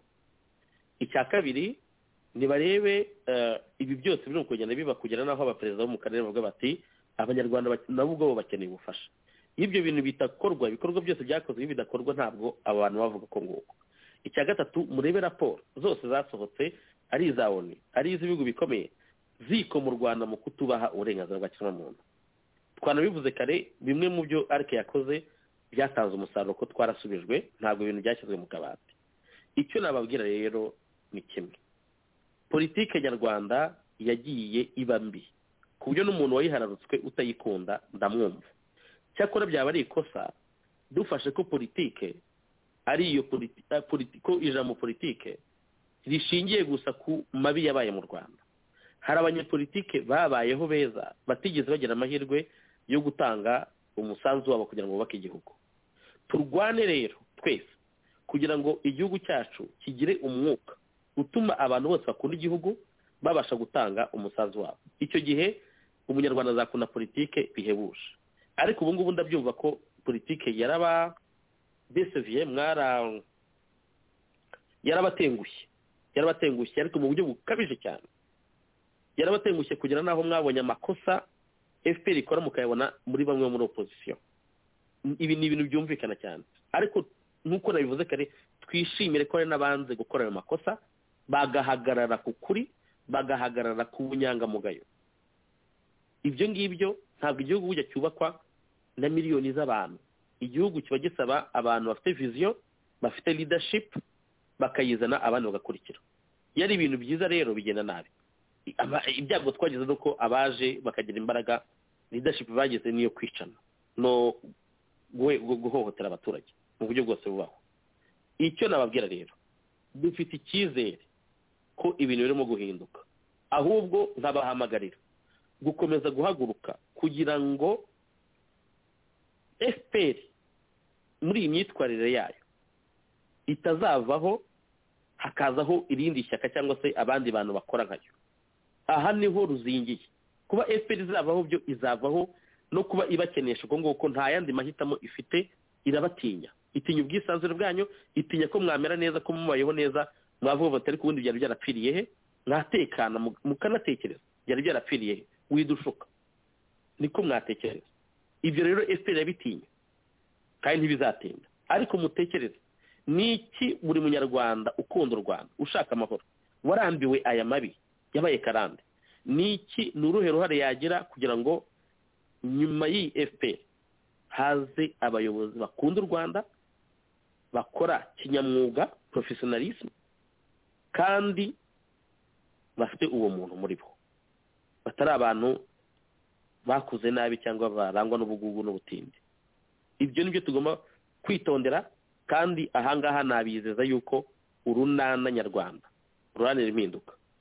Icya kabiri, nibarebe ibi byose biri kugenda biba kugira naho abaperezida bo mu karere bavuga bati abanyarwanda nabo ubwo bakeneye ubufasha. Ibyo bintu bitakorwa, ibikorwa byose byakozwe bidakorwa, ntabwo abantu bavuga ko nguko. Icya gatatu, murebe raporo zose zasohotse, ari iza ONU, ari iz'ibihugu bikomeye, ziko mu Rwanda mu kutubaha uburenganzira bwa kiremwamuntu. Twanabivuze kare, bimwe mu byo ARC yakoze byatanze umusaruro ko twarasubijwe, ntabwo ibintu byashyizwe mu kabati. Icyo nababwira rero ni kimwe: politike nyarwanda yagiye iba mbi ku buryo n'umuntu wayihararutswe utayikunda ndamwumva. Cyakora byaba ari ikosa dufashe ko politike ari iyo ko ijambo politike rishingiye gusa ku mabi yabaye mu Rwanda. Hari abanyepolitike babayeho beza batigeze bagira amahirwe yo gutanga umusanzu wabo kugira ngo bubake igihugu. Turwane rero twese kugira ngo igihugu cyacu kigire umwuka utuma abantu bose bakunda igihugu babasha gutanga umusanzu wabo. Icyo gihe umunyarwanda azakunda politike bihebuje. Ariko ubu ngubu ndabyumva ko politike deseviye yarabatengushye ariko mu buryo bukabije cyane. Yarabatengushye kugira naho mwabonye amakosa FPR ikora mukayabona muri bamwe muri opposition. Ibi ni ibintu byumvikana cyane, ariko nkuko nabivuze kare, twishimire ko ari nabanze gukora ayo makosa, bagahagarara ku kuri, bagahagarara ku bunyangamugayo. Ibyo ngibyo ntabwo igihugu bujya cyubakwa na miliyoni z'abantu. Igihugu kiba gisaba abantu bafite vision, bafite leadership, bakayizana abandi bagakurikira. Yari ibintu byiza rero bigenda nabi. Ibyago twagize nuko abaje bakagira imbaraga, leadership bageze niyo kwicana no guhohotera abaturage mu buryo bwose bubaho. Icyo nababwira rero, dufite icyizere ko ibintu birimo guhinduka, ahubwo nkabahamagarira gukomeza guhaguruka kugira ngo FPR muri iyi myitwarire yayo itazavaho hakazaho irindi shyaka cyangwa se abandi bantu bakora nkayo. Aha niho ruzingiye. Kuba FPR izavaho byo izavaho no kuba ibakenesha ubwo nguko nta yandi mahitamo ifite, irabatinya. Itinya ubwisanzure bwanyu, itinya ko mwamera neza, ko mubayeho neza, mwavuga batari ku bundi byari byarapfiriye he, mwatekana mukanatekereza byari byarapfiriye he, widushuka niko mwatekereza. Ibyo rero FPR yabitinya kandi ntibizatinda. Ariko mutekereze, niki buri munyarwanda ukunda u Rwanda ushaka amahoro warambiwe aya mabi yabaye karande, niki nuruhe ruhare yagira kugira ngo nyuma y'i FPR haze abayobozi bakunda u Rwanda, bakora kinyamwuga, professionalism, kandi bafite uwo muntu muri bo, batari abantu bakuze nabi cyangwa barangwa n'ubugugu n'ubutindi. Ibyo nibyo tugomba kwitondera, kandi ahangaha nabizeza yuko urunana nyarwanda ruranira impinduka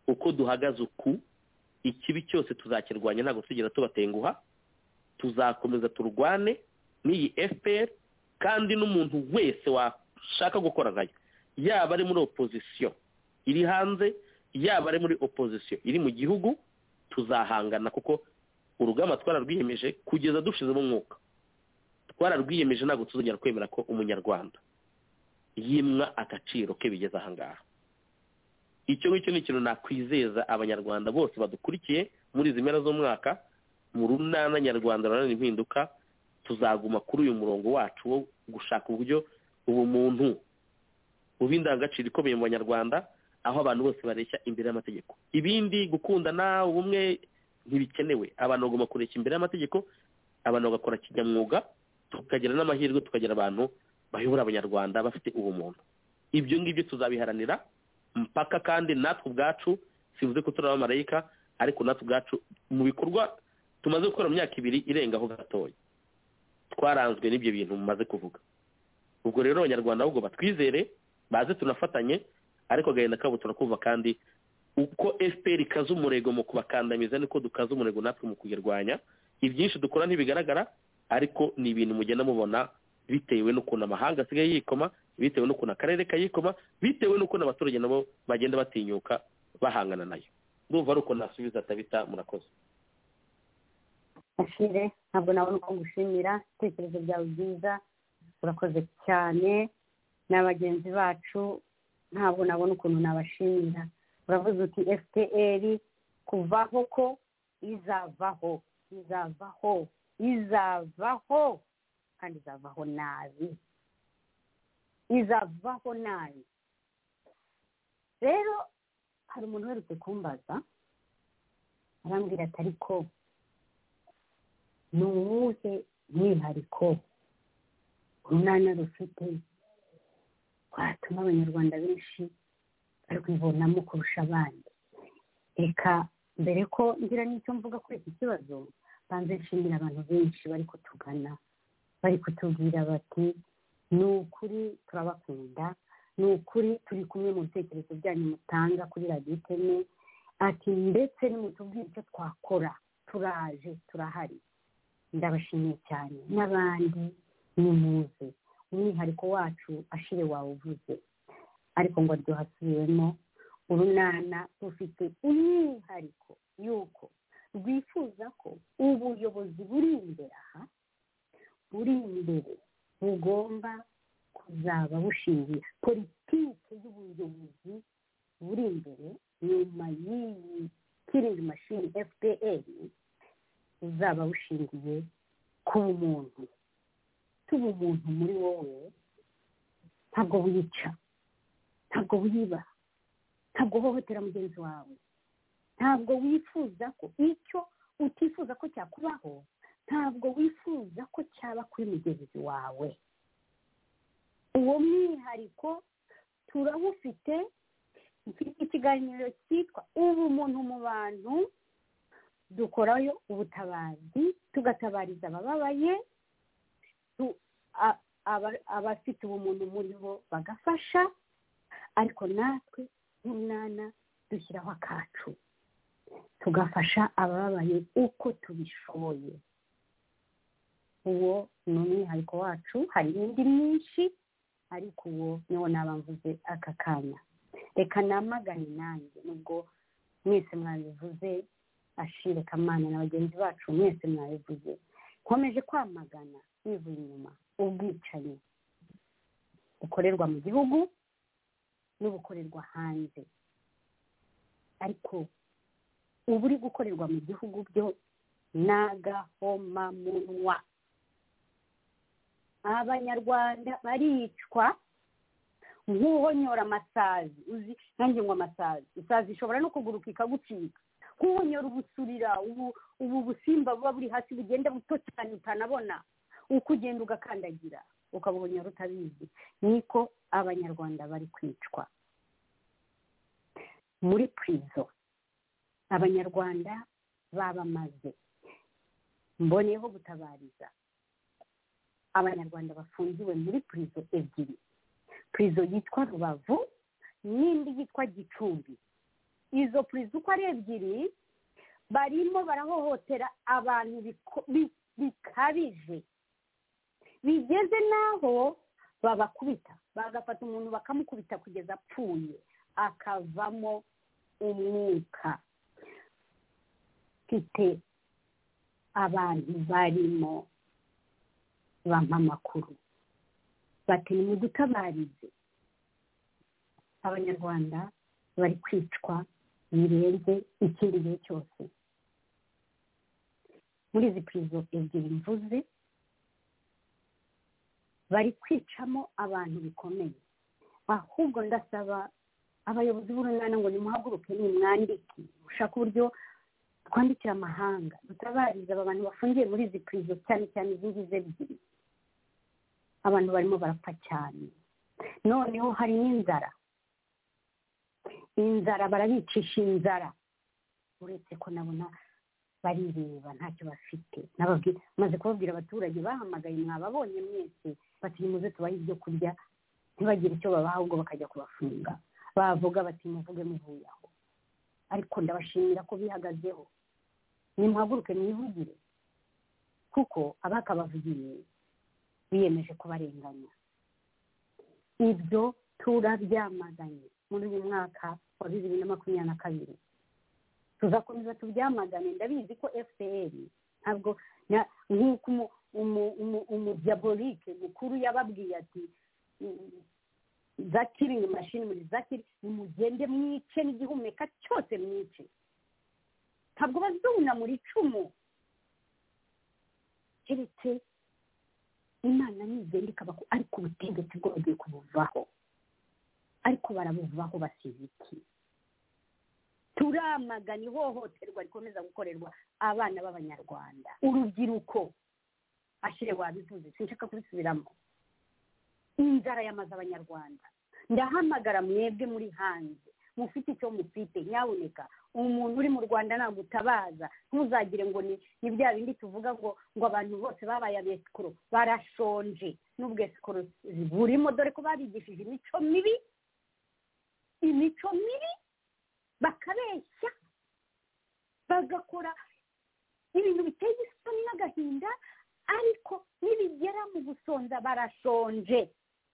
uko duhagaze uku ikibi cyose tuzakirwanya, ntabwo tugera tubatenguha, tuzakomeza turwane n'iyi FPR, kandi n'umuntu wese washaka gukora nkayo, yaba ari muri opposition iri hanze, yaba ari muri opposition iri mu gihugu, tuzahangana kuko urugamba twararwiyemeje kugeza dushizemo umwuka. Twararwiyemeje, ntabwo tuzongera kwemera ko umunyarwanda yimwa agaciro ke bigeze ahangaha. Icyo ngicyo ni ikintu nakwizeza abanyarwanda bose badukurikiye muri izi mpera z'umwaka. Mu runana nyarwanda runana impinduka tuzaguma kuri uyu murongo wacu wo gushaka uburyo ubumuntu ubindangagaciro ikomeye mu banyarwanda, aho abantu bose bareshya imbere y'amategeko. Ibindi gukundana, ubumwe ntibikenewe. Abantu bagomba kureshya imbere y'amategeko, abantu bagakora kinyamwuga, tukagira n'amahirwe tukagira abantu bayobora abanyarwanda bafite ubumuntu. Ibyo ngibyo tuzabiharanira mpaka, kandi natwe ubwacu, sivuze ko turi abamarayika, ariko natwe ubwacu mu bikorwa tumaze gukora mu myaka 2 irengaho gatoya, twaranzwe n'ibyo bintu mumaze kuvuga. Ubwo rero abanyarwanda ahubwo batwizere, baze tunafatanye, ariko agahinda kabo turakumva, kandi uko FPR ikaza umurego mu kubakandamiza niko dukaza umurego natwe mu kuyirwanya. Ibyinshi dukora ntibigaragara, ariko ni ibintu mugenda mubona bitewe n'ukuntu amahanga asigaye yikoma, bitewe n'ukuntu akarere kayikoma, bitewe n'ukuntu abaturage nabo bagenda batinyuka bahangana nayo. Ndumva ari uko nasubiza Tabita. Murakoze. Ashire, ntabwo nabona uko ngushimira ibitekerezo byawe byiza, urakoze cyane. N'abagenzi bacu ntabwo nabona ukuntu nabashimira. Uravuze uti FPR kuvaho ko izavaho, izavaho, izavaho, kandi izavaho nabi, izavaho nabi. Rero hari umuntu uherutse kumbaza, arambwira ati ariko ni uwuhe mwihariko urunana rufite watuma abanyarwanda benshi bari kwibonamo kurusha abandi? Reka mbere ko ngira n'icyo mvuga kuri iki kibazo, banze nshimira abantu benshi bari kutugana, bari kutubwira bati ni ukuri turabakunda, ni ukuri turi kumwe mu bitekerezo byanyu mutanga kuri radiyo iteme, ati ndetse nimutubwire icyo twakora, turaje, turahari. Ndabashimiye cyane. N'abandi nimuze, umwihariko wacu Ashire wawe uvuze, ariko ngo aryo hasubiwemo, urunana rufite umwihariko yuko rwifuza ko ubuyobozi buri imbere aha, buri imbere, bugomba kuzaba bushingiye, politike y'ubuyobozi buri imbere nyuma y'iyi killing machine FPR uzaba bushingiye ku bumuntu. Tuba umuntu muri wowe, ntabwo wica, ntabwo wiba, ntabwo uhohotera mugenzi wawe, ntabwo wifuza ko icyo utifuza ko cyakubaho, ntabwo wifuza ko cyaba kuri mugenzi wawe. Uwo mwihariko turawufite. Mfite ikiganiro cyitwa ubumuntu mu bantu, dukorayo ubutabazi, tugatabariza abababaye, abafite ubumuntu muri bo bagafasha, ariko natwe nk'umwana dushyiraho akacu, tugafasha abababaye uko tubishoboye. Uwo ni umwihariko wacu. Hari n'indi myinshi, ariko uwo niwo nabamvuze aka kanya. Reka namagane nanjye, nubwo mwese mwabivuze, Ashire, Kamana na bagenzi bacu mwese mwabivuze, nkomeje kwamagana bivuye inyuma ubwicanyi bukorerwa mu gihugu n'ubukorerwa hanze. Ariko uburi gukorerwa mu gihugu byo n'agahomamunwa. Abanyarwanda baricwa nk'uhonyora amasazi. Uzi nanjye ngo amasazi, isazi ishobora no kuguruka ikagucika. Nk'uhonyora ubusurira, ubu busimba buba buri hasi bugenda buto cyane utanabona, uko ugenda ugakandagira ukabuhonyora utabizi. Niko abanyarwanda bari kwicwa muri prison. Abanyarwanda babamaze. Mboneyeho gutabariza abanyarwanda bafungiwe muri prison ebyiri, prison yitwa Rubavu n'indi yitwa Gicumbi. izo purizo uko ari ebyiri barimo barahohotera abantu bikabije bigeze n'aho babakubita bagafata umuntu bakamukubita kugeza apfuye akavamo umwuka. Mfite abantu barimo bampa amakuru bati nimudutabarize, abanyarwanda bari kwicwa birenze ikindi gihe cyose. Muri izi purizo ebyiri mvuze bari kwicamo abantu bikomeye. Ahubwo ndasaba abayobozi b'urunana ngo nimuhaguruke nimwandike, ushaka uburyo twandikira amahanga dutabariza aba bantu bafungiye muri izi purizo, cyane cyane izi ngizi ebyiri. Abantu barimo barapfa cyane. Noneho hari n'inzara, barabicisha inzara, uretse ko nabona barireba ntacyo bafite. Maze kubabwira abaturage bahamagaye mwababonye mwese bati nimuze tubahe ibyo kurya, ntibagire icyo babaha ahubwo bakajya kubafunga. Bavuga bati muvuge muvuye aho. Ariko ndabashimira ko bihagazeho, nimuhaguruke mwivugire, kuko abakabavugiye biyemeje kubarenganya. Ibyo turabyamaganye muri uyu mwaka wa 2022. Tuzakomeza tubyamagane. Ndabizi ko FPR ntabwo nk'uko umudiabolike mukuru yababwiye ati za killing machine muri zakiri nimugende mwice n'igihumeka cyose mwice, ntabwo bazuna muri icumu keretse Imana nigenda ikaba ariko ubutegetsi bwo bagiye kubuvaho, ariko barabuvaho basize iki? Turamagana ihohoterwa rikomeza gukorerwa abana b'abanyarwanda, urubyiruko. Ashire wabivuze sinshaka kubisubiramo. Inzara yamaze abanyarwanda. Ndahamagara mwebwe muri hanze mufite icyo mufite, nyaboneka umuntu uri mu Rwanda nagutabaza, ntuzagire ngo ni bya bindi tuvuga ngo abantu bose babaye abesikoro barashonje. N'ubwesikoro burimo, dore ko babigishije imico mibi bakabeshya bagakora ibintu biteye isoni n'agahinda, ariko nibigera mu gusonza barashonje.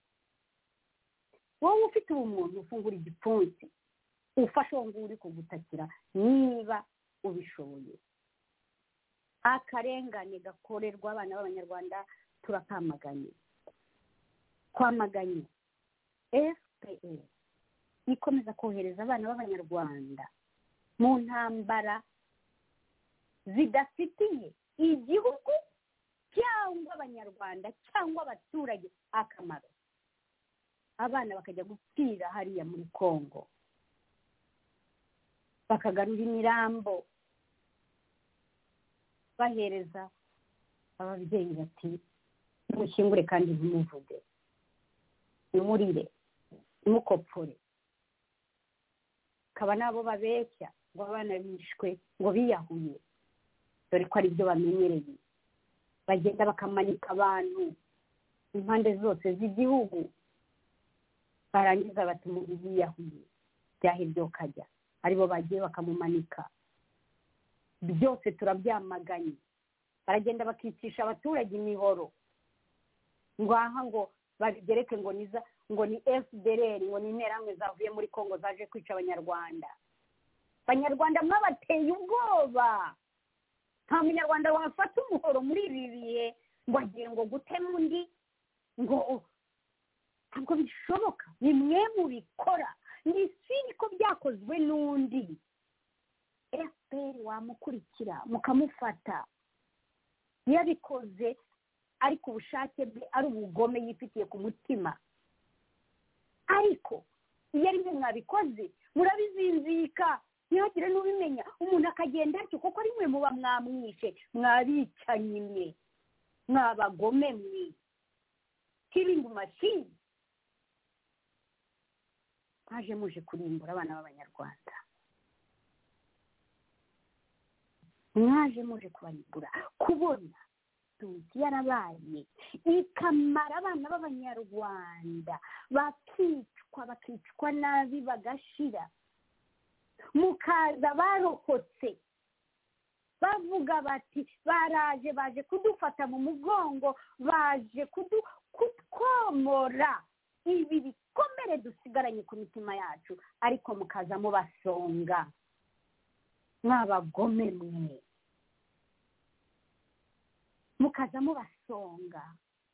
Wowe ufite ubumuntu ufungura igipfunsi ufashe uwo nguwo uri kugutakira niba ubishoboye. Akarengane gakorerwa abana b'abanyarwanda turakamaganye. Kwamaganye FPR ikomeza kohereza abana b'abanyarwanda mu ntambara zidafitiye igihugu cyangwa abanyarwanda cyangwa abaturage akamaro. Abana bakajya gupfira hariya muri Kongo, bakagarura imirambo, bahereza ababyeyi bati mushyingure kandi ntimuvuge, nimurire, nimukopfore. Kaba nabo babeshya ngo abana bishwe ngo biyahuye, dore ko ari byo bamenyereye. Bagenda bakamanika abantu impande zose z'igihugu, barangiza bati umuntu biyahuye, byahibyo kajya, aribo bagiye bakamumanika. Byose turabyamaganye. Baragenda bakicisha abaturage imihoro, ngo aha ngo bagereke ngo ni FDLR, ngo ni interamwe zavuye muri Kongo zaje kwica abanyarwanda. Abanyarwanda mwabateye ubwoba. Nta munyarwanda wafata umuhoro muri ibi bihe ngo agiye ngo gutema undi, ngo ntabwo bishoboka. Ni mwe mubikora, ni ko byakozwe n'undi. FPR wamukurikira mukamufata, yabikoze ariko ubushake bwe ari ubugome yifitiye ku mutima. Ariko iyo ari mwe mwabikoze murabizinzika, ntihagire n'ubimenya. Umuntu akagenda atyo kuko ari mwe muba mwamwishe, mwabicanye mwe, mwabagome mwe, killing machine. Haje muje kurimbura abana b'abanyarwanda, mwaje muje kubarimbura. Kubona tuzi yarabaye ikamara abana b'abanyarwanda bakicwa nabi bagashira. mukaza barokotse bavuga bati baje kudufata mu mugongo, baje kutwomora ibi bikomere dusigaranye ku mitima yacu, ariko mukaza mubasonga mw'abagome mwe, mukaza mubasonga,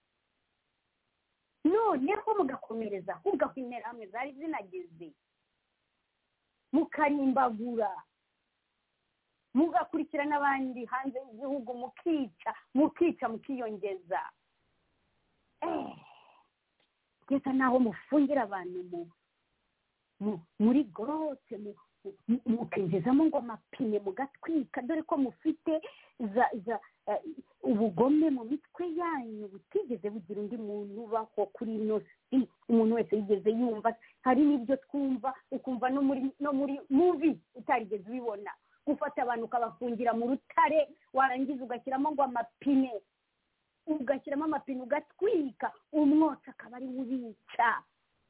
noneho mugakomereza ahubwo aho interahamwe zari zinageze, mukarimbagura, mugakurikirana abandi hanze y'igihugu, mukica mukiyongeza, kugeza naho mufungira abantu muri gorote, mukinjizamo ngo amapine mugatwika, dore ko mufite ubugome mu mitwe yanyu butigeze bugira undi muntu ubaho kuri ino si, umuntu wese yigeze yumva. Hari n'ibyo twumva ukumva no muri muvi utarigeze ubibona, gufata abantu ukabafungira mu rutare, warangiza ugashyiramo ngo amapine, ugashyiramo amapine ugatwika, umwotsi akaba ari ubica.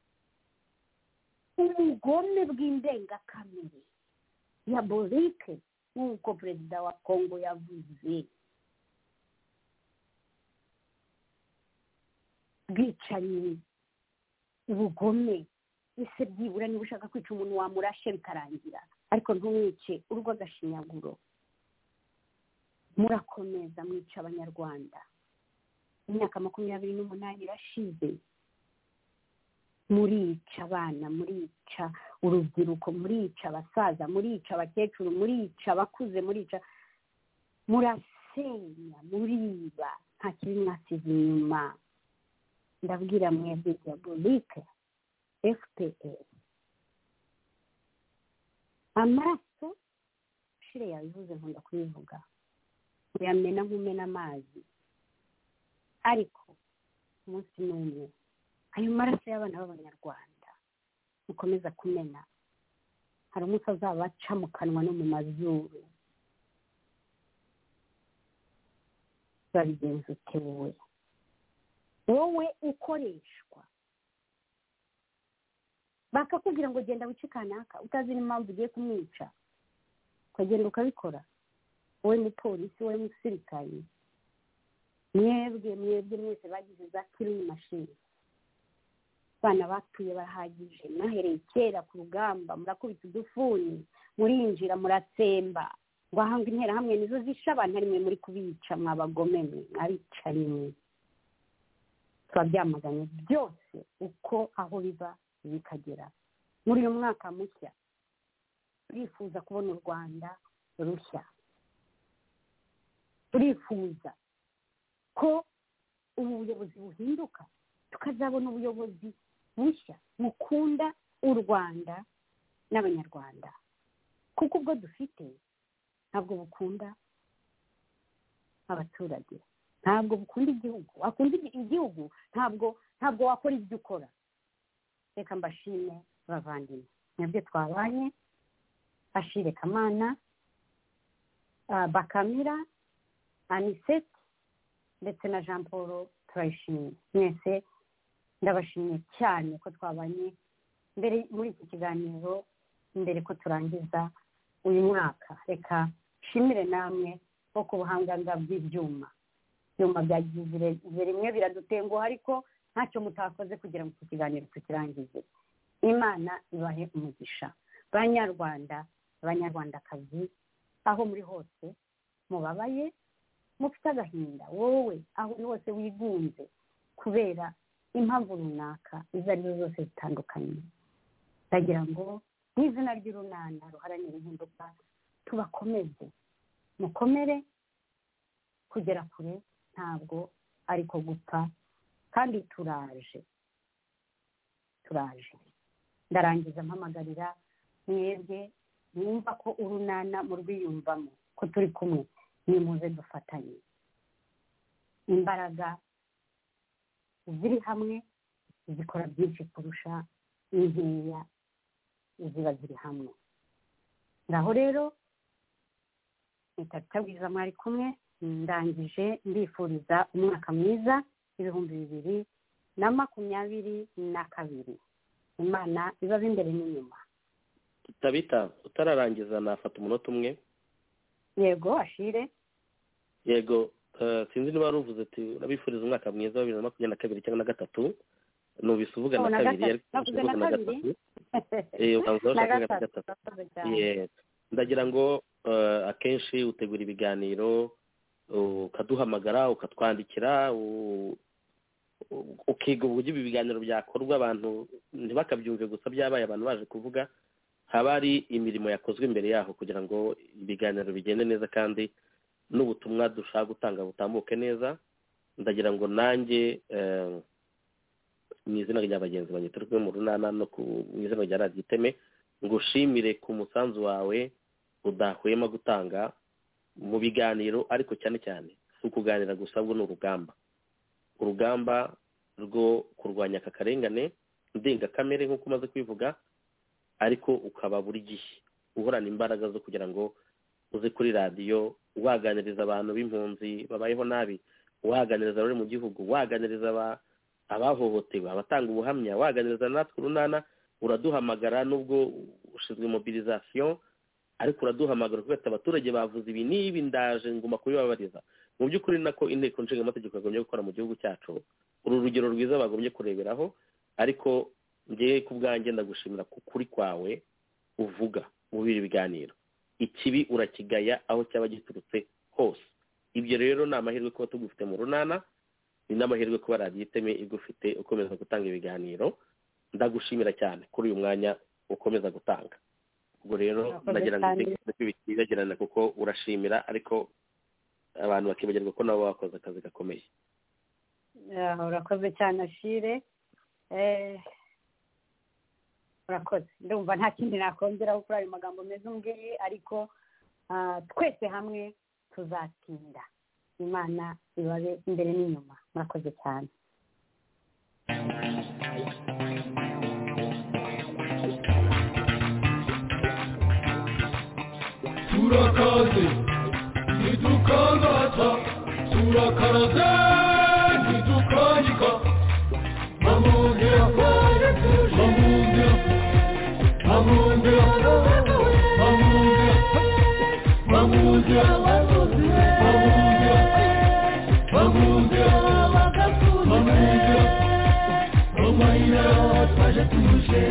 Ubugome bw'indengakamere ya bolike nk'uko perezida wa Kongo yavuze, bwicanyi, ubugome. Ese byibura niba ushaka kwica umuntu wamurashe bikarangira, ariko ntumwice urw'agashinyaguro. Murakomeza mwica abanyarwanda, imyaka 28 irashize, murica abana, murica urubyiruko, murica abasaza, murica abakecuru, murica abakuze, murasenya, muriba, nta kibi mwasize inyuma. Ndabwira mwebwe diabolike FPR, amaraso shire yabivuze, nkunda kubivuga, uyamena nk'umena amazi, ariko umunsi n'umwe ayo maraso y'abana b'abanyarwanda mukomeza kumena, hari umunsi azabaca mu kanwa no mu mazuru. Babigenza ute wowe ukoreshwa, bakakubwira ngo genda wice kanaka, utazi n'impamvu ugiye kumwica, ukagenda ukabikora. Wowe ni polisi, wowe musirikare, mwebwe mwese bagize za killing machine, bana batuye bahagije, nahereye kera ku rugamba, murakubita udufuni, murinjira muratsemba, ngo ahanga interahamwe nizo zisha abantu, ari mwe muri kubica, mwabagome mwe, mwabicanye. Twabyamaganye byose uko aho biva bikagera. Muri uyu mwaka mushya turifuza kubona u Rwanda rushya, turifuza ko ubu buyobozi buhinduka, tukazabona ubuyobozi bushya mukunda u Rwanda n'abanyarwanda, kuko ubwo dufite ntabwo bukunda abaturage, ntabwo bukunda igihugu. Wakunda igihugu ntabwo wakora ibyo ukora. Reka mbashime bavandimwe, mwebwe twabanye, Ashire Kamana, Bakamira, Anisette ndetse na Jean Paul, turayishimiye mwese, ndabashimiye cyane ko twabanye mbere muri iki kiganiro, mbere ko turangiza uyu mwaka. Reka shimire namwe bo ku buhanganga bw'ibyuma byagize rimwe biradutenguha, ariko ntacyo mutakoze kugira ngo iki kiganiro tukirangize. Imana ibahe umugisha. Banyarwanda, abanyarwandakazi, aho muri hose mubabaye, mufite agahinda, wowe aho hose wigunze kubera impamvu runaka izo ari zo zose zitandukanye, ndagira ngo n'izina ry'urunana ruharanira impinduka tubakomeze, mukomere kugera kure, ntabwo ariko gupfa, kandi turaje. Ndarangiza mpamagarira mwebwe mwumva ko urunana mu rwiyumvamo ko turi kumwe, nimuze dufatanye. Imbaraga ziri hamwe zikora byinshi kurusha inkeya ziba ziri hamwe. Ngaho rero itatabwiza mwari kumwe, ndangije mbifuriza umwaka mwiza 2022. Imana ibabe imbere n'inyuma. Tabita utararangiza nafata umunota umwe. Yego Ashire. Yego sinzi niba ruvuze ati urabifuriza umwaka mwiza wa 2022 cyangwa na gatatu. Nubise uvuga na kabiri uvuga na gatatu. Ukanza ushaka gatatu. Ndagira ngo akenshi utegura ibiganiro ukaduhamagara ukatwandikira ukiga uburyo ibi biganiro byakorwa abantu ntibakabyumve gusa byabaye abantu baje kuvuga haba ari imirimo yakozwe imbere yaho kugira ngo ibiganiro bigende neza kandi n'ubutumwa dushaka gutanga butambuke neza. Ndagira ngo nanjye mu izina rya bagenzi banjye turi kumwe mu runana no mu izina rya Radio Iteme ngushimire ku musanzu wawe udahwema gutanga mu biganiro, ariko cyane cyane si ukuganira gusa bwo urugamba rwo kurwanya aka karengane ndengakamere nk'uko umaze kwivuga, ariko ukaba buri gihe uhorana imbaraga zo kugira ngo uze kuri radiyo waganiriza abantu b'impunzi babayeho nabi, waganiriza abari mu gihugu, waganiriza abahohotewe, abatanga ubuhamya, waganiriza natwe urunana. Uraduhamagara nubwo ushinzwe mobilisation, ariko uraduhamagara kuko abaturage bavuze ibi nibi ndaje nguma kubibabariza. Mu by'ukuri nako inteko nshinga amategeko yagombye gukora mu gihugu cyacu, uru rugero rwiza bagombye kureberaho. Ariko ngiye ku bwanjye ndagushimira ku kuri kwawe uvuga mu biri biganiro, ikibi urakigaya aho cyaba giturutse hose. Ibyo rero ni amahirwe kuba tugufite mu runana, ni n'amahirwe kuba Radio Iteme igufite ukomeza gutanga ibiganiro. Ndagushimira cyane kuri uyu mwanya ukomeza gutanga. Ubwo rero ndagira ngo bikibagirana kuko urashimira, ariko abantu bakibagirwa ko nabo bakoze akazi gakomeye. Urakoze cyane Ashire. Urakoze. Ndumva nta kindi nakongera kuri ayo magambo meza umbwiye, ariko twese hamwe tuzatsinda. Imana ibabe imbere n'inyuma. Murakoze cyane. Turakaze nidukangata, turakaraze nidukanyika, mamongera mamongera mamongera mamongera mamongera mamongera mamongera omayira twaje tuje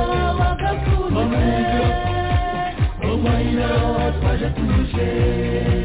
Twaje tuje